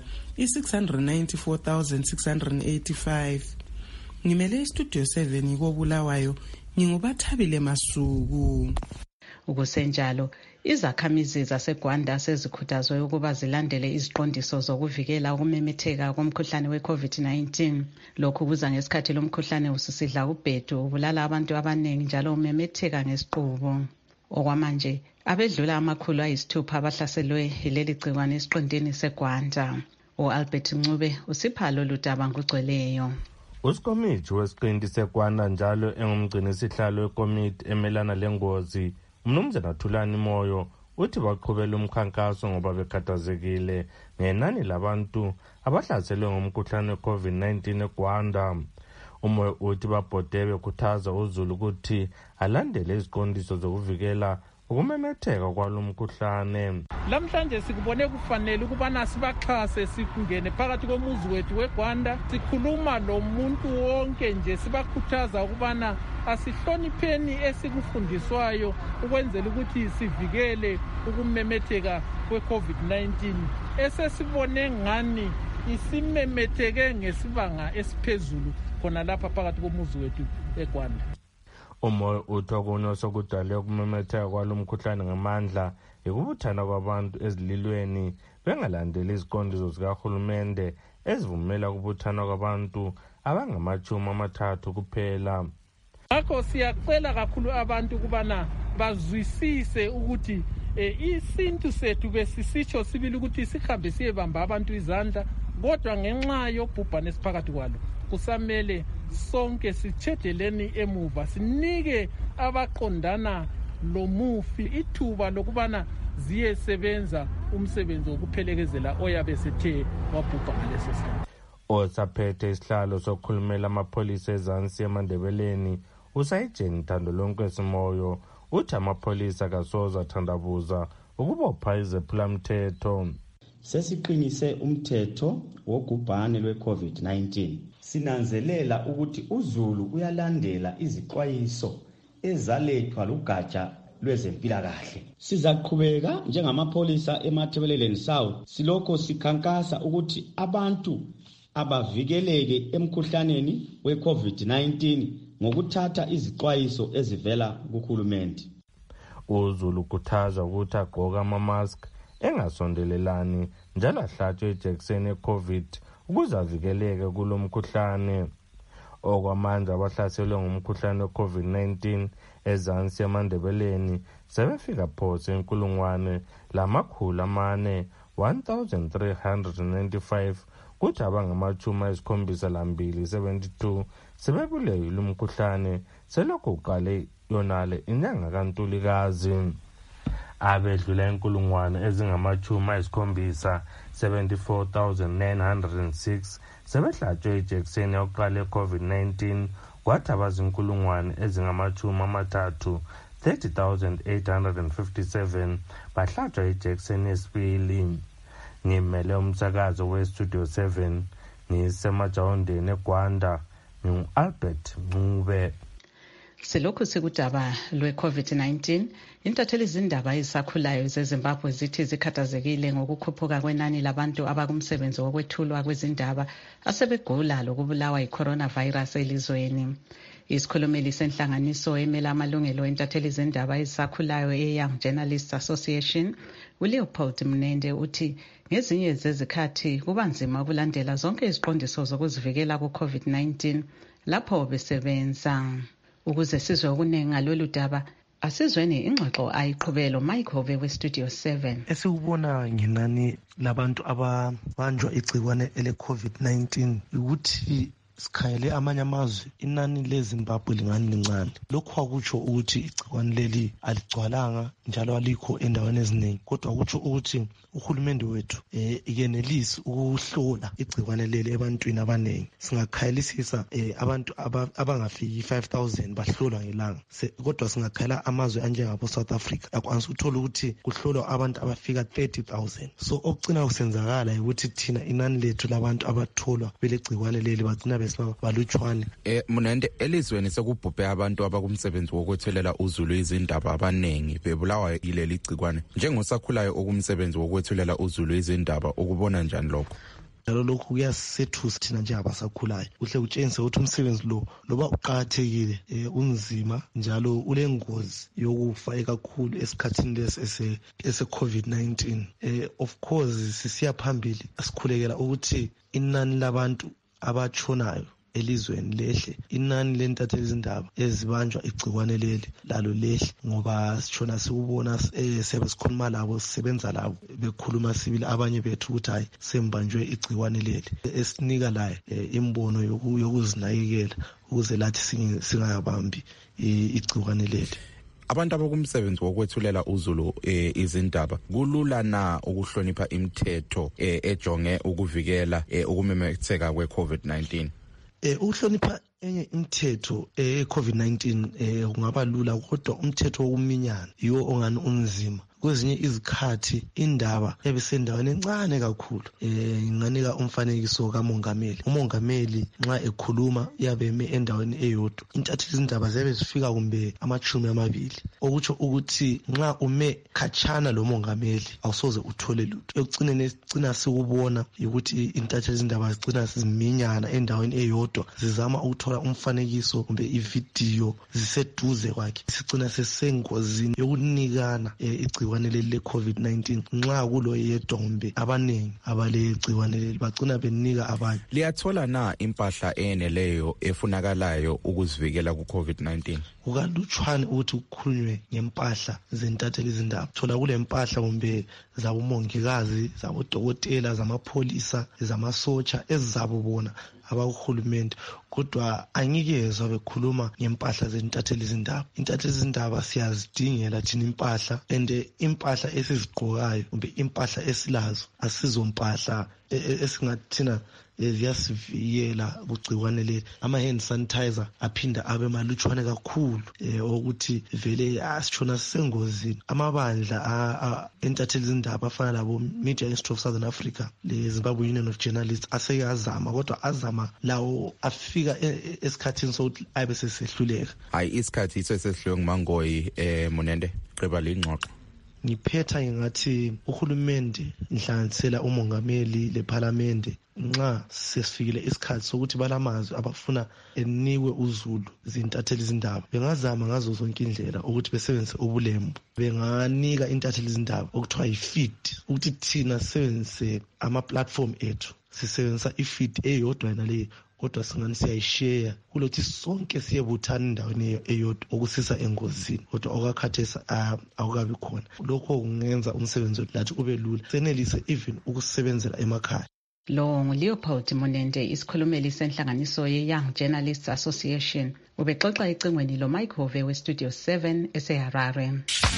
i-694,685. Ngimele istudio 7 koBulawayo, ngingubathabile Masuku. Ukusenjalo, izakhamizi zaseGwanda sezikhuthazwe ukuba zilandele iziqondiso zokuvikela ukumemetheka komkhuhlane we-COVID-19. Lokhu kuza ngesikhathi lomkhuhlane ususidla ubhedu, ubulala abantu abaningi njalo umemetheka ngesiqubu. Okwamanje, abedlula 600 abahlaselwe yileli gciwane esiqondeni seGwanda. U-Albert Ncube usipha lolu daba ngokugcweleyo. Usikomiti wesiqinti seGwanda njalo engumgcini isihlalo wekomiti emelana lengozi, umnumzana Thulani Moyo, uthi baqhubela umkhankaso ngoba bekhathazekile ngenani labantu abahlaselwe ngomkhuhlane we-COVID-19 eGwanda. Umoyo uthi babhode bekhuthaza uzulu ukuthi alandele iziqondiso zokuvikela ukumemetheka kwalo mkhuhlane. Lamhlanje sikubone kufanele ukubana sibaxhase sikungene phakathi komuzi wethu weGwanda, sikhuluma lo muntu wonke nje sibakhuthaza ukubana asihlonipheni esikufundiswayo ukwenzela ukuthi sivikele ukumemetheka kwe-COVID-19 esesibone ngani isimemetheke ngesibanga esiphezulu khona lapha phakathi komuzi wethu eGwanda. Umoya uthi okunye osokudale ukumemetheka kwalo mkhuhlane ngamandla ikubuthana kwabantu ezililweni bengalandeli iziqondiso zikahulumende ezivumela ukubuthana kwabantu abangama-30 kuphela. Ngakho siyacela kakhulu abantu ukubana bazwisise ukuthi isintu sethu besisitsho sibili ukuthi sihambe siyebamba abantu izandla, kodwa ngenxa yobhubhane esiphakathi kwalo kusamele sonke sithedeleni emuva, sinike abaqondana lomufi ithuba lokubana ziyesebenza umsebenzi wokuphelekezela oyabe sethe wabhubha ngaleso sikhathi. Osaphethe isihlalo sokukhulumela amapholisa ezansi eMandebeleni, uSayijeni Thandolonke Simoyo, uthi amapholisa kasoza thandabuza ukubopha izephulamthetho. sesiqinise umthetho wogubhane lwe-COVID-19. Sinanzelela ukuthi uZulu uyalandela izixwayiso ezalethwa lugatsha lwezempilakahle. Sizaqhubeka njengamapholisa eMatabeleland South silokho sikhankasa ukuthi abantu abavikeleke emkhuhlaneni we-COVID-19 ngokuthatha izixwayiso ezivela kuhulumende. uZulu ukhuthazwa ukuthi agqoke ama-mask engasondelelani njalo ahlatshwe ijekiseni ye-COVID ukuze avikeleke kulo mkhuhlane. Okwamanje abahlaselwe ngumkhuhlane we-COVID-19 ezansi eMandebeleni sebefika phose 1,395 kuthi abangama-72 sebebulewe lo mkhuhlane selokhu uqale yonale inyanga kaNtulikazi. Abedlula 74,906 sebehlatshwe ijekiseni yokuqala ye-COVID-19 kwathi abazi-30,857 bahlatshwa ijekiseni yesibili. Ngimele umsakazo we-Studio 7 ngisemajawundeni eGwanda ngingu-Albert Ncube. Silokhu sikudaba lwe-COVID-19, intatheli izindaba ezisakhulayo zeZimbabwe zithi zikhathazekile ngokukhuphuka kwenani labantu abakumsebenzi wokwethulwa kwezindaba asebegula lokubulawa yi-coronavirus elizweni. Isikhulumeli senhlanganiso emela amalungelo entatheli izindaba ezisakhulayo e-Young Journalists Association, uLeopold Mnende uthi ngezinye zezikhathi kuba nzima ukulandela zonke iziqondiso zokuzivikela ku-COVID-19 lapho besebenza. Ukuze sizwe okuningi ngalolu daba, asizweni ingxoxo ayiqhubelo Mike Hove we-Studio 7. Esibona ngenani labantu ababanjwa igciwane ele-COVID-19 ukuthi sikhayele amanye amazwe inani leZimbabwe lingani lincane. Lokhu akutsho ukuthi igciwane leli aligcwalanga njalo alikho endaweni eziningi, kodwa akutsho ukuthi uhulumende wethu ikenelisi ukuhlola igciwane leli ebantwini abaningi. Singakhayelisisa abantu abangafiki 5,000 bahlolwa ngelanga, kodwa singakhayela amazwe anjengabo South Africa akwanisa ukuthola ukuthi kuhlolwa abantu abafika 30,000. So okucina kusenzakala ukuthi thina inani lethu labantu abatholwa belegciwane leli bagcina balutshwane. Mnende, elizweni sekubhubhe abantu abakumsebenzi wokwethelela uZulu izindaba abanengi bebulawa yileli gciwane. Njengosakhulayo okumsebenzi wokwethelela uZulu izindaba, ukubona njani lokho? Njalo lokhu kuyasethusa thina njengabasakhulayo. Kuhle kutshengise ukuthi umsebenzi lo loba uqakathekile unzima njalo ulengozi yokufa ekakhulu esikhathini lesi ese-COVID-19. Of course sisiya phambili asikhulekela ukuthi inani labantu abatshonayo elizweni lehle, inani lentatheli izindaba ezibanjwa igciwane leli lalo lehle, ngoba sitshona sikubona sebesikhuluma labo sisebenza labo bekhuluma sibili abanye bethu ukuthi hayi sembanjwe igciwane leli, esinika laye imbono yokuzinakekela ukuze lathi singayabambi igciwane leli. Abantu abakumsebenzi wokwethulela uZulu izindaba kulula na ukuhlonipha imithetho ejonge ukuvikela ukumemetheka kwe-COVID-19? Ukuhlonipha enye imithetho e-COVID-19 kungaba lula, kodwa umthetho wokuminyana yiwo ongani unzima. Kwezinye izikhathi indaba yabisendaweni encane kakhulu. Nginganika umfanekiso kamongameli. Umongameli nxa ekhuluma yabe eme endaweni eyodwa, intatheli izindaba ziyabe zifika kumbe 20, okutsho ukuthi nxa ume khatshana lo mongameli awusoze uthole lutho. Ekucineni sicina sikubona ukuthi intatheli izindaba zicina ziminyana endaweni eyodwa zizama ukuthola umfanekiso kumbe ividiyo ziseduze kwakhe. Sicina sesengozini yokunikana igciwane leli le-COVID-19 nxa kulo yedwa kumbe abaningi abalegciwane leli bagcina benika abanye. Liyathola na impahla eneleyo efunakalayo ukuzivikela ku-COVID-19? Kukalutshwane ukuthi kukhulunywe ngempahla zentatheli izindaba. Thola kule mpahla kumbe zabomongikazi, zabodokotela, zamapholisa, zamasotsha ezizabo bona abakuhulumende, kodwa angikezwa bekhuluma ngempahla zentatheli izindaba. Intatheli izindaba siyazidingela thina impahla, and impahla esizigqokayo kumbe impahla esilazo asizo mpahla esingathina ziyasivikela kugciwane leli. Ama-hand sanitizer aphinda abe malutshwane kakhulu ukuthi vele asitshona sisengozini. Amabandla entatheli izindaba afana labo Media Institute of Southern Africa, le Zimbabwe Union of Journalists aseke azama, kodwa azama lawo afika esikhathini sokuthi abe sesehluleka. Hayi isikhathi iso sesidlule nguMangoyi Munende qeba lengxoxo. Ngiphetha ngathi uhulumende inhlanganisela umongameli leParliament nxa sesifikile isikhathi sokuthi balamazwi abafuna enikwe uZulu zintatheli izindaba, bengazama ngazo zonke indlela ukuthi besebenzise ubulembu, benganika intatheli izindaba okuthiwa yi-feed, ukuthi thina sisebenzise ama-platform ethu, sisebenzisa i-feed eyodwa yena leyo, kodwa singani siyayishare kulokuthi sonke siyebuthana endaweni eyodwa okusisa engozini, kodwa okakhathesi akukabi khona. Lokho kungenza umsebenzi wethu lathi ube lula, senelise even ukusebenzela emakhaya. Lo nguLeopold Munende, isikhulumeli senhlanganiso ye-Young Journalists Association. Ubexoxa ecingweni lo-Mike Hove we-Studio 7 eseHarare.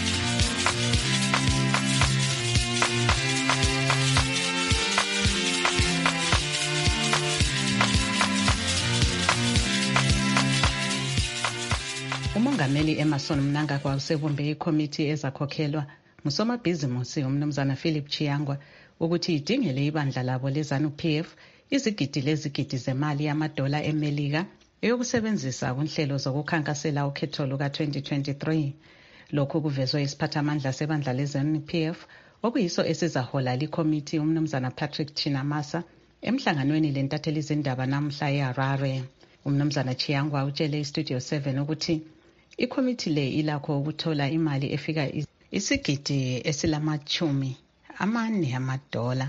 uMongameli Emmerson Mnangagwa usebumbe ikomiti ezakhokhelwa ngusomabhizimusi uMnumzana Philip Chiyangwa ukuthi idingele ibandla labo leZANU-PF izigidi lezigidi zemali yamadola eMelika eyokusebenzisa kunhlelo zokukhankasela ukhetho luka-2023. Lokhu kuvezwe isiphathamandla sebandla leZANU-PF okuyiso esizahola likomiti uMnumzana Patrick Chinamasa emhlanganweni lentatheli izindaba namhla eHarare. uMnumzana Chiyangwa utshele iStudio 7 ukuthi ikomiti le ilakho ukuthola imali efika isigidi esilamachumi amane amadola,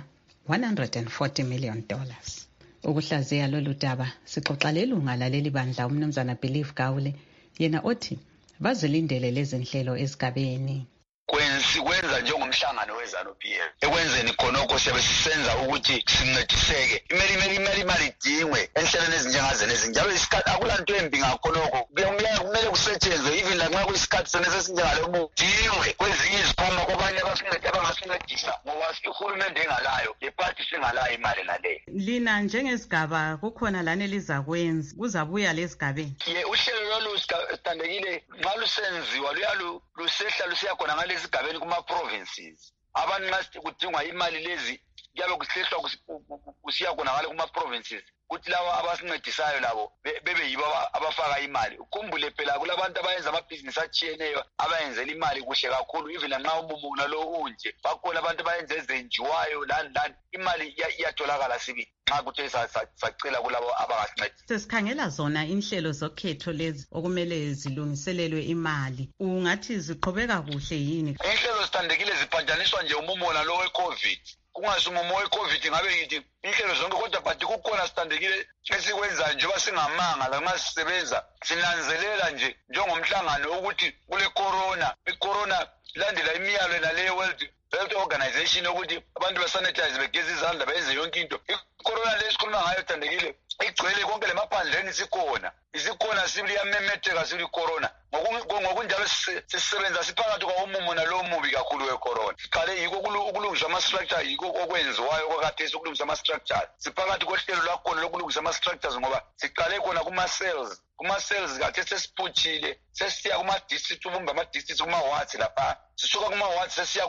$140 million. Ukuhlaziya lolu daba sixoxa lelunga laleli bandla uMnumzana Believe Gawule, yena othi bazilindele lezi nhlelo ezigabeni. Kwenza njengomhlangano weZANU-PF ekwenzeni khonokho siyabe sisenza ukuthi sincediseke imali idingwe enhlelweni ezinjengazo lezi, njalo isikhathi akulanto embi ngakhonokho kumele kusetshenzwe even lanxa kuyisikhathi sonese sinjengalomu dingwe kwezinye izikhwama kwabanye abangasincedisa ngoba uhulumende engalayo lephathi singalayo imali naleyo. Lina njengesigaba kukhona lani elizakwenza kuzabuya lezigabeni? Uhlelo lolu sithandekile nxa lusenziwa lusehla lusiyakhona ngalezigabeni kuma-provinces. Abantu nxa kudingwa imali lezi kuyabe kusehlwa kusiya khona ngale kuma-provinces kuthi labo abasincedisayo labo bebe yibo abafaka imali. Ukhumbule phela kulabantu abayenza amabhizinisi atshiyeneyo abayenzela imali kuhle kakhulu, even lanxa umumo nalo unje bakhona abantu abayenza ezenjiwayo lani imali iyatholakala sibili nxa kuthe sacela kulabo abangasincedisa. Sesikhangela zona inhlelo zokhetho lezi okumele zilungiselelwe imali, ungathi ziqhubeka kuhle yini? Inhlelo zithandekile ziphanjaniswa nje umumo nalo we-COVID. Kungasumomo we-COVID ngabe ngithi inhlelo zonke, kodwa but kukhona sithandekile esikwenzayo njengoba singamanga lanxa sisebenza sinanzelela nje njengomhlangano ukuthi kule corona landela imiyalo naleyo World Health Organization ukuthi abantu basanitize begeze izandla benze yonke into. Corona lesikhuluma ngayo thandekile igcwele konke lemaphandleni isikhona sibili yamemetheka sibili corona. Ngokunjalo sisebenza siphakathi kwaumumo nalo mubi kakhulu we-corona. Siqale yiko ukulungisa ama-structure, yiko okwenziwayo kwakhathesi ukulungisa ama-structures. Siphakathi kohlelo lwakhona lokulungisa ama-structures ngoba siqale khona kuma-cells kade sesiphutshile sesiya kuma-district, ubumba ama-district kuma-wards lapha. Sisuka kuma-wards sesiya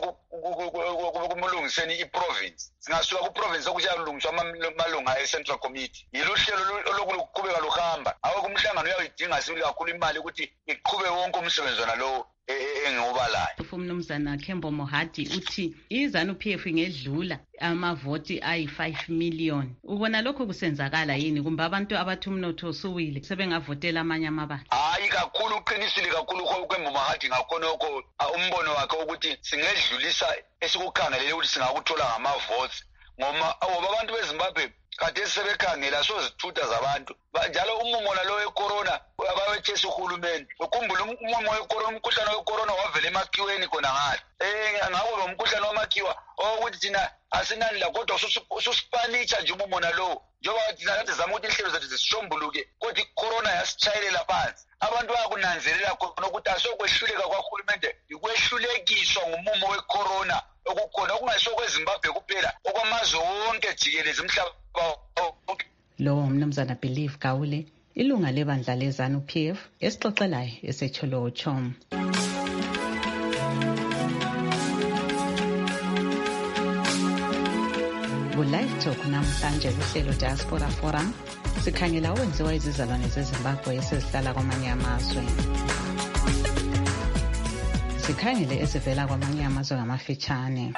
kumlungiseni i-province. Singasuka ku-province okuya kulungiswa amalunga e-central committee. Yilo hlelo olokuqhubeka luhamba. Awukho umhlangano uyayidinga sibili kakhulu imali ukuthi iqhube wonke umsebenzi wonalo engubalayo. uMnumzana Kembo Mohadi uthi iZANU-PF ingedlula amavoti ayi-5 million. Ubona lokho kusenzakala yini kumbe abantu abathi umnotho usuwile sebengavotela amanye amabandla? Hayi kakhulu, uqinisile kakhulu uKembo Mohadi ngakhonokho umbono wakhe ukuthi singedlulisa esikukhangelele ukuthi singakuthola ngamavotes ngoba abantu beZimbabwe kade sebekhangela sozithutha zabantu njalo umumo nalo we-corona abawethesa uhulumende. Ukhumbula umumo we-corona, umkhuhlane we-corona wavela emakhiweni khona ngale. Ngakho lo mkhuhlane wamakhiwa ukuthi thina asinani la kodwa ususiphanitsha nje umumo nalowo njengoba thina kade zama ukuthi inhlelo zethu zisishombuluke kodwa i-corona yasitshayelela phansi. Abantu bayakunanzelela khona ukuthi asokwehluleka kwahulumende ikwehlulekiswa ngumumo we-corona okukhona okungayiso kweZimbabwe kuphela okwamazwe wonke jikelele umhlaba Lo umnumzana Believe Gawule, ilunga lebandla lezanu PF, esixoxelayo eseTsholotsho. Ku-Live Talk namhlanje kuhlelo Diaspora Forum sikhangela owenziwa izizalwane zeZimbabwe esezihlala kwamanye amazwe. Sikhangele ezivela kwamanye amazwe ngamafitshane.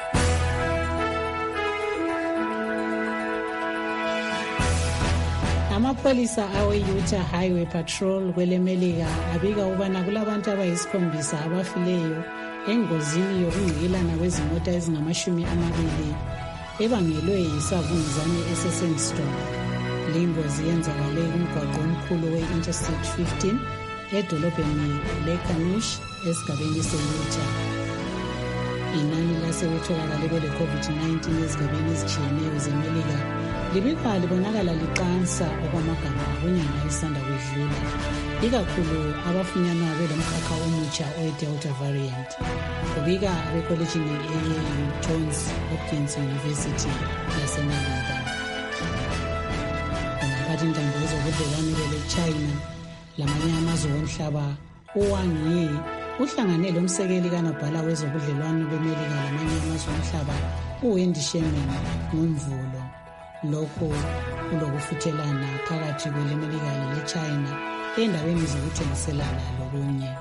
Amapholisa awe-Utah Highway Patrol kwelemelika abika ukubana kulabantu abayisikhombisa abafileyo engozini yokungqilana kwezimota ezingama-20 ebangelwe yisavunguzane eseSandstone. Le ngozi yenzakale kumgwaqo omkhulu we-Interstate 15 edolobheni leKamish esigabeni se-Utah. Inani lasebetholakale bele-COVID-19 ezigabeni ezitshiyeneyo zemelika libikwa libonakala liqansa okwamagama kwenyanga esanda kwedlula, ikakhulu abafunyanwa belomkhakha omutsha owe-Delta variant. Kubika abekolejini eye-Johns Hopkins University yasemelika. Umphathi intambo wezobudlelwane bele-China lamanye amazwe omhlaba uWang Yi uhlangane lomsekeli kanobhala wezobudlelwane bemelika lamanye amazwe omhlaba uWendy Sherman ngoMvulo. Lokho kulokufuthelana phakathi kwelemelika lele-China endabeni zokuthengiselana lokunye.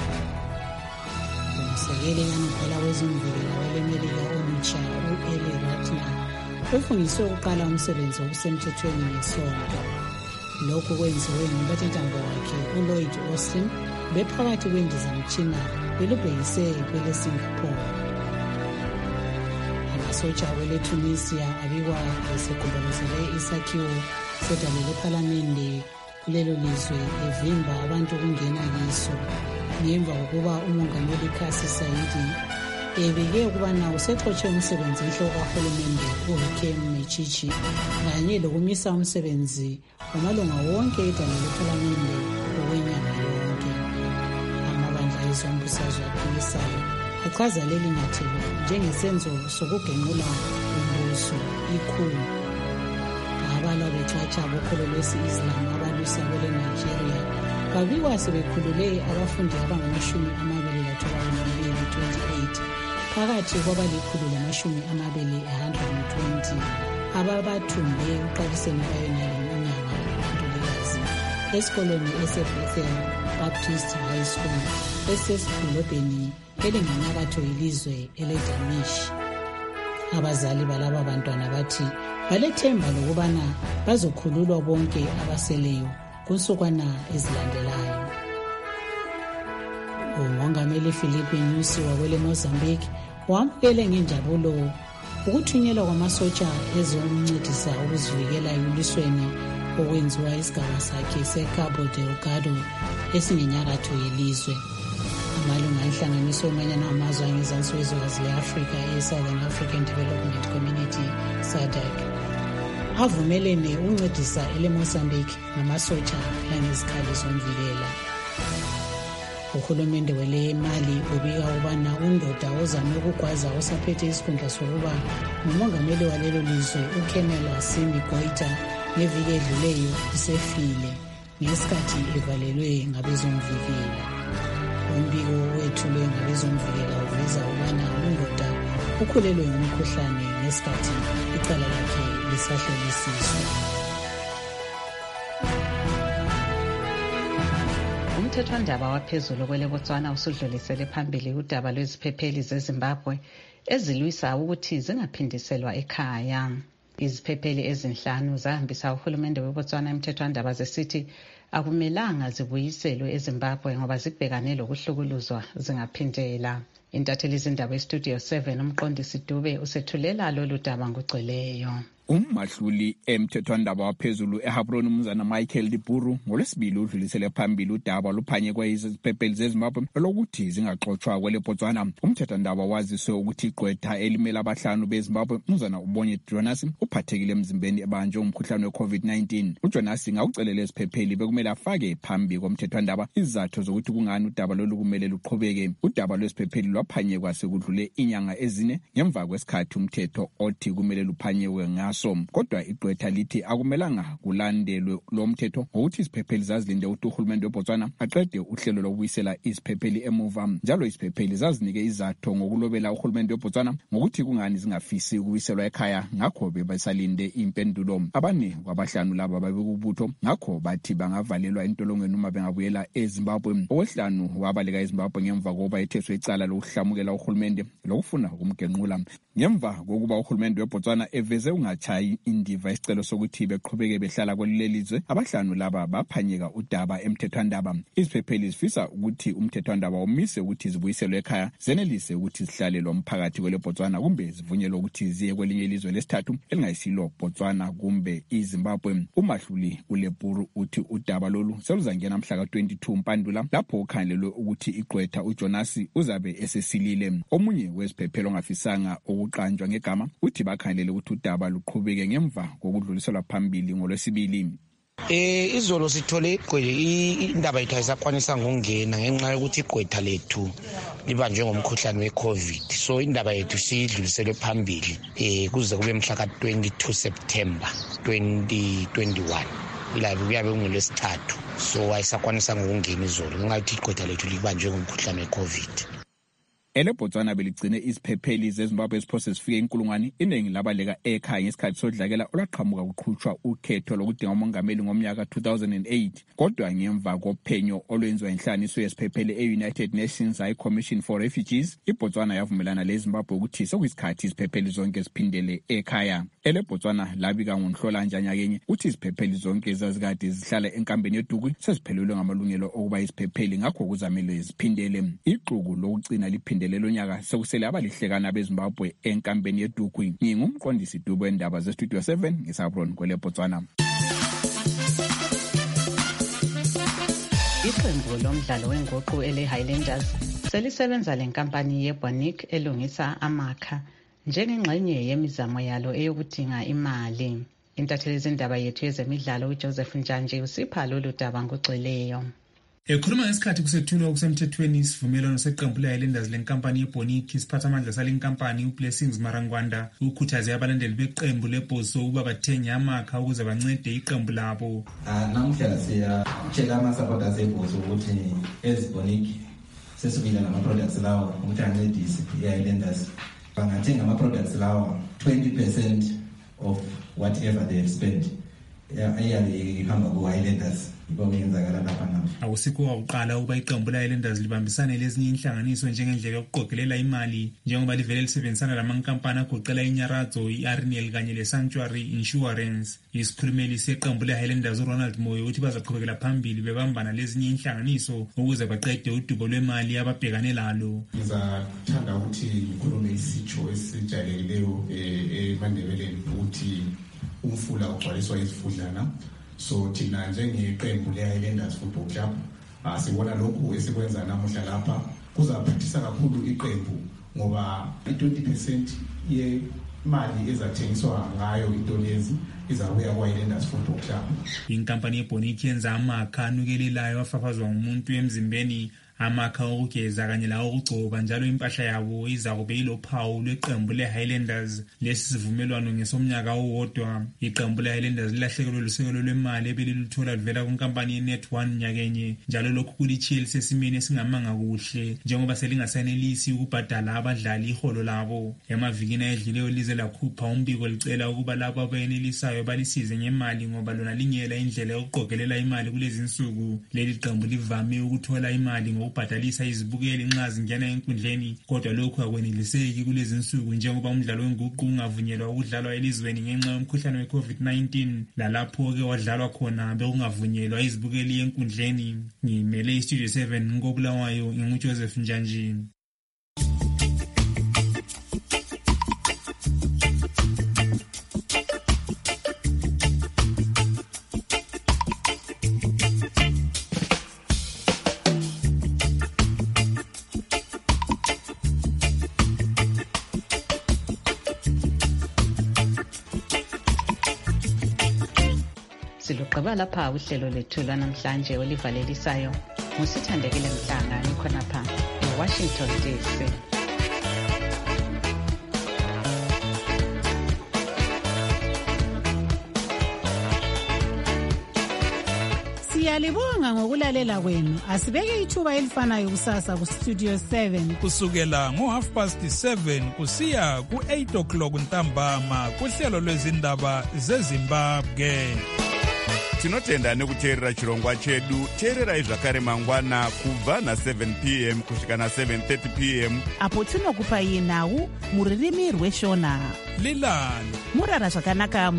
Umsekeli kanobhala wezomvikela welemelika omutsha u-Eli Ratner ufungiswe ukuqala umsebenzi wokusemthethweni ngeSonto. Lokhu kwenziwe ngumphathintambo wakhe uLloyd Austin bephakathi kwendizamtshina belubhekise kwele-Singapore. Amasotsha kwele-Tunisia abikwa esegombolozele isakhiwo sedale lephalamende kulelo lizwe evimba abantu ukungena kiso ngemva kokuba umongameli Kasi Saidi ebike ukubana usexotshe umsebenzi inhloko kahulumende uHakeem Mechichi kanye lokumisa umsebenzi wamalunga wonke edale lephalamende okwenyanga yonke. Amabandla ezombusazwe aphikisayo achaza leli nyathelo njengesenzo sokugenqula umbuso ikhulu. Abalwa bethatha bokholo lwesi-Islam abalwisa kwele-Nigeria babikwa sebekhulule abafundi abangama-28 phakathi kwabali-120 ababathumbe ekuqaliseni kwayonale inyanga kaNtulikazi esikolweni ese-Bethel Baptist High School esesidolobheni elingenyakatho yelizwe ele-Damish. Abazali balaba bantwana bathi balethemba lokubana bazokhululwa bonke abaseleyo kunsukwana ezilandelayo. Umongameli Filipe Nyusi wakwele Mozambique wamukele ngenjabulo ukuthunyelwa kwamasotsha ezomncedisa ukuzivikela ekulisweni okwenziwa isigaba sakhe seCabo Delgado esingenyakatho yelizwe. Amalunga enhlanganiso yomanyano amazwe angezansi wezwekazi le-Afrika e-Southern African Development Community SADC avumelene ukuncedisa ele-Mozambique ngamasotsha langezikhali zomvikela. Uhulumende wele-Mali ubika ukubana undoda ozame ukugwaza osaphethe isikhundla sokuba ngumongameli walelo lizwe uKenel Assimi Goita ngeviki edluleyo isefile ngesikhathi evalelwe ngabezomvikela. Umbiko wethulwe ngabezomvikela uveza ukubana undoda ukhulelwe ngumkhuhlane ngesikhathi icala lakhe lisahlolisiswa. Umthethwandaba waphezulu kwele-Botswana usudlulisele phambili udaba lweziphepheli zeZimbabwe ezilwisa ukuthi zingaphindiselwa ekhaya. Iziphepheli ezinhlanu zahambisa uhulumende weBotswana emthethwandaba zesithi akumelanga zibuyiselwe eZimbabwe ngoba zibhekane lokuhlukuluzwa zingaphindela. Intatheli izindaba eStudio 7 umqondisi Dube usethulela lolu daba ngokugcweleyo. Ummahluli emthethwandaba waphezulu eHabroni umnumzana Michael Diburu ngolwesibili udlulisele phambili udaba luphanyekwe iziphepheli zeZimbabwe lokuthi zingaxotshwa kweleBotswana. Umthethwandaba waziswe ukuthi igqwetha elimela abahlanu beZimbabwe umnumzana Ubonye Jonas uphathekile emzimbeni ebanjwe umkhuhlane we-COVID-19. uJonas ngawucelele iziphepheli bekumele kumele afake phambi komthethwandaba izathu zokuthi kungani udaba lolu kumele luqhubeke. Udaba lwesiphepheli lwaphanyekwa sekudlule inyanga ezine ngemva kwesikhathi umthetho othi kumele luphanyekwe ngaso. Kodwa igqwetha lithi akumelanga kulandelwe lo mthetho ngokuthi iziphepheli zazilinde ukuthi uhulumende weBotswana aqede uhlelo lokubuyisela iziphepheli emuva. Njalo iziphepheli zazinike izathu ngokulobela uhulumende weBotswana ngokuthi kungani zingafisi ukubuyiselwa ekhaya, ngakho bebasalinde impendulo. Abane kwabahlanu laba babekubutho ngakho bathi bangavalelwa entolongweni uma bengabuyela eZimbabwe. Owehlanu wabaleka eZimbabwe ngemva kokuba etheswe icala lokuhlamukela uhulumende lokufuna ukumgenqula. Ngemva kokuba uhulumende weBotswana eveze ungatshayi indiva isicelo sokuthi beqhubeke behlala kwelelizwe, abahlanu laba baphanyeka udaba emthethwandaba. Iziphepheli zifisa ukuthi umthethwandaba umise ukuthi zibuyiselwe ekhaya, zenelise ukuthi zihlale lomphakathi kweleBotswana kumbe zivunyelwe ukuthi ziye kwelinye ilizwe lesithathu elingayisilo Botswana kumbe iZimbabwe. Umahluli uLeburu uthi udaba lolu seluzangena mhla ka-22 Mpandula lapho ukhangelelwe ukuthi igqwetha uJonas uzabe esesilile. Omunye weziphepheli ongafisanga ukuqanjwa ngegama uthi bakhangelele ukuthi udaba luqhubeke ngemva kokudluliselwa phambili ngoLwesibili. Izolo sithole indaba yethu ayisakwanisa ngokungena ngenxa yokuthi igqwetha lethu libanjwe ngomkhuhlane we-COVID. So indaba yethu siyidluliselwe phambili kuze kube mhla ka-22 September 2021. Ilabe kuyabe kungelesithathu. So ayisakwanisa ngokungena izolo ngathi igqwetha lethu libanjwe ngomkhuhlane we-COVID. EleBotswana beligcine iziphepheli zeZimbabwe eziphose zifike inkulungwane iningi labaleka ekhaya ngesikhathi sodlakela olaqhamuka kuqhutshwa ukhetho lokudinga umongameli ngomnyaka 2008. Kodwa ngemva kophenyo olwenziwa inhlanganiso yeziphepheli e-United Nations High Commission for Refugees, iBotswana yavumelana leZimbabwe ukuthi sekuyisikhathi iziphepheli zonke ziphindele ekhaya. EleBotswana labika ngoNhlolanja nyakenye uthi iziphepheli zonke ezazikade zihlala enkambeni yeDukwi seziphelelwe ngamalungelo okuba iziphepheli, ngakho kuzamele ziphindele. Ixuku lokugcina liphindele lelo nyaka sekusele abalihlekana beZimbabwe enkambeni yeDukwi. Ngingumqondisi Dubo wendaba zeStudio 7 ngeSabron kweleBotswana. Iqembu lomdlalo wenguqu ele-Highlanders selisebenza lenkampani yeBonic elungisa amakha njengengxenye yemizamo yalo eyokudinga imali. Intatheli yezindaba yethu yezemidlalo uJoseph Njanje usipha lolu daba ngokugcweleyo. Ekhuluma ngesikhathi kusethulwa okusemthethweni isivumelwano seqembu le-Highlanders lenkampani yeBonic, isiphathamandla sale nkampani uBlessings Marangwanda ukhuthaze abalandeli beqembu leBoso ukuba bathenge amakha ukuze bancede iqembu labo. Namuhla siyatshela ama-supporters eBoso ukuthi eziBonic sesibila nama-products lawo ukuthi ancedise i-Highlanders. Bangathenga ama-products lawo 20% of whatever they have spent ihamba ku-Highlanders. Awusikho wawuqala ukuba iqembu le-Highlanders libambisane lezinye inhlanganiso njengendlela yokuqogelela imali, njengoba livele lisebenzisana lamankampani agoqela iNyaratho, i-Arnel kanye le-Sanctuary Insurance. Isikhulumeli seqembu le-Highlanders uRonald Moyo uthi bazaqhubekela phambili bebambana lezinye inhlanganiso ukuze baqede udubo lwemali ababhekane lalo. Ngizathanda ukuthi ngikhulume isitsho esijayelekileyo eMandebeleni ukuthi umfula ugcwaliswa izifudlana. So thina njengeqembu le-Highlanders Football Club sibona lokhu esikwenza namuhla lapha kuzaphathisa kakhulu iqembu ngoba i-20% yemali ezathengiswa ngayo into lezi izabuya kwa-Highlanders Football Club. Inkampani yeBonic yenza amakha anukelelayo afafazwa ngumuntu emzimbeni, amakha okugeza kanye lawo okugcoba, njalo impahla yabo iza kube ilophawu lweqembu le-Highlanders. Lesi sivumelwano ngesomnyaka owodwa. Iqembu le-Highlanders lilahlekelwe lusekelo lwemali ebeliluthola luvela kunkampani yeNet1 nyakenye, njalo lokhu kulitshiye lisesimeni esingamanga kuhle njengoba selingasanelisi ukubhadala abadlali iholo labo. Emavikini ayedluleyo lize lakhupha umbiko licela ukuba labo abenelisayo balisize ngemali ngoba lona lingela indlela yokuqogelela imali kulezi insuku. Leli qembu livame ukuthola imali ukubhadalisa izibukeli nxa zingena enkundleni, kodwa lokhu akweneliseki kulezi insuku njengoba umdlalo wenguqu ungavunyelwa ukudlalwa elizweni ngenxa yomkhuhlane we-COVID-19. Lalapho-ke wadlalwa khona bekungavunyelwa izibukeli enkundleni. Ngimele iStudio 7 ngobulawayo nginguJoseph Njanjini. Silugqiba lapha uhlelo lethu lwanamhlanje olivalelisayo. Ngusithandekile Mhlanga nikhonapha eWashington DC. Siyalibonga ngokulalela kwenu. Asibeke ithuba elifanayo kusasa ku Studio 7 kusukela ngo7:30 kusiya ku8:00 ntambama kuhlelo lwezindaba zeZimbabwe. Tinotenda nekuteerera chirongwa chedu. Teererai zvakare mangwana kubva na7 p.m. kusvika na7:30 p.m. apo tinokupai nhau muririmi rweshona. Lilani murara zvakanaka.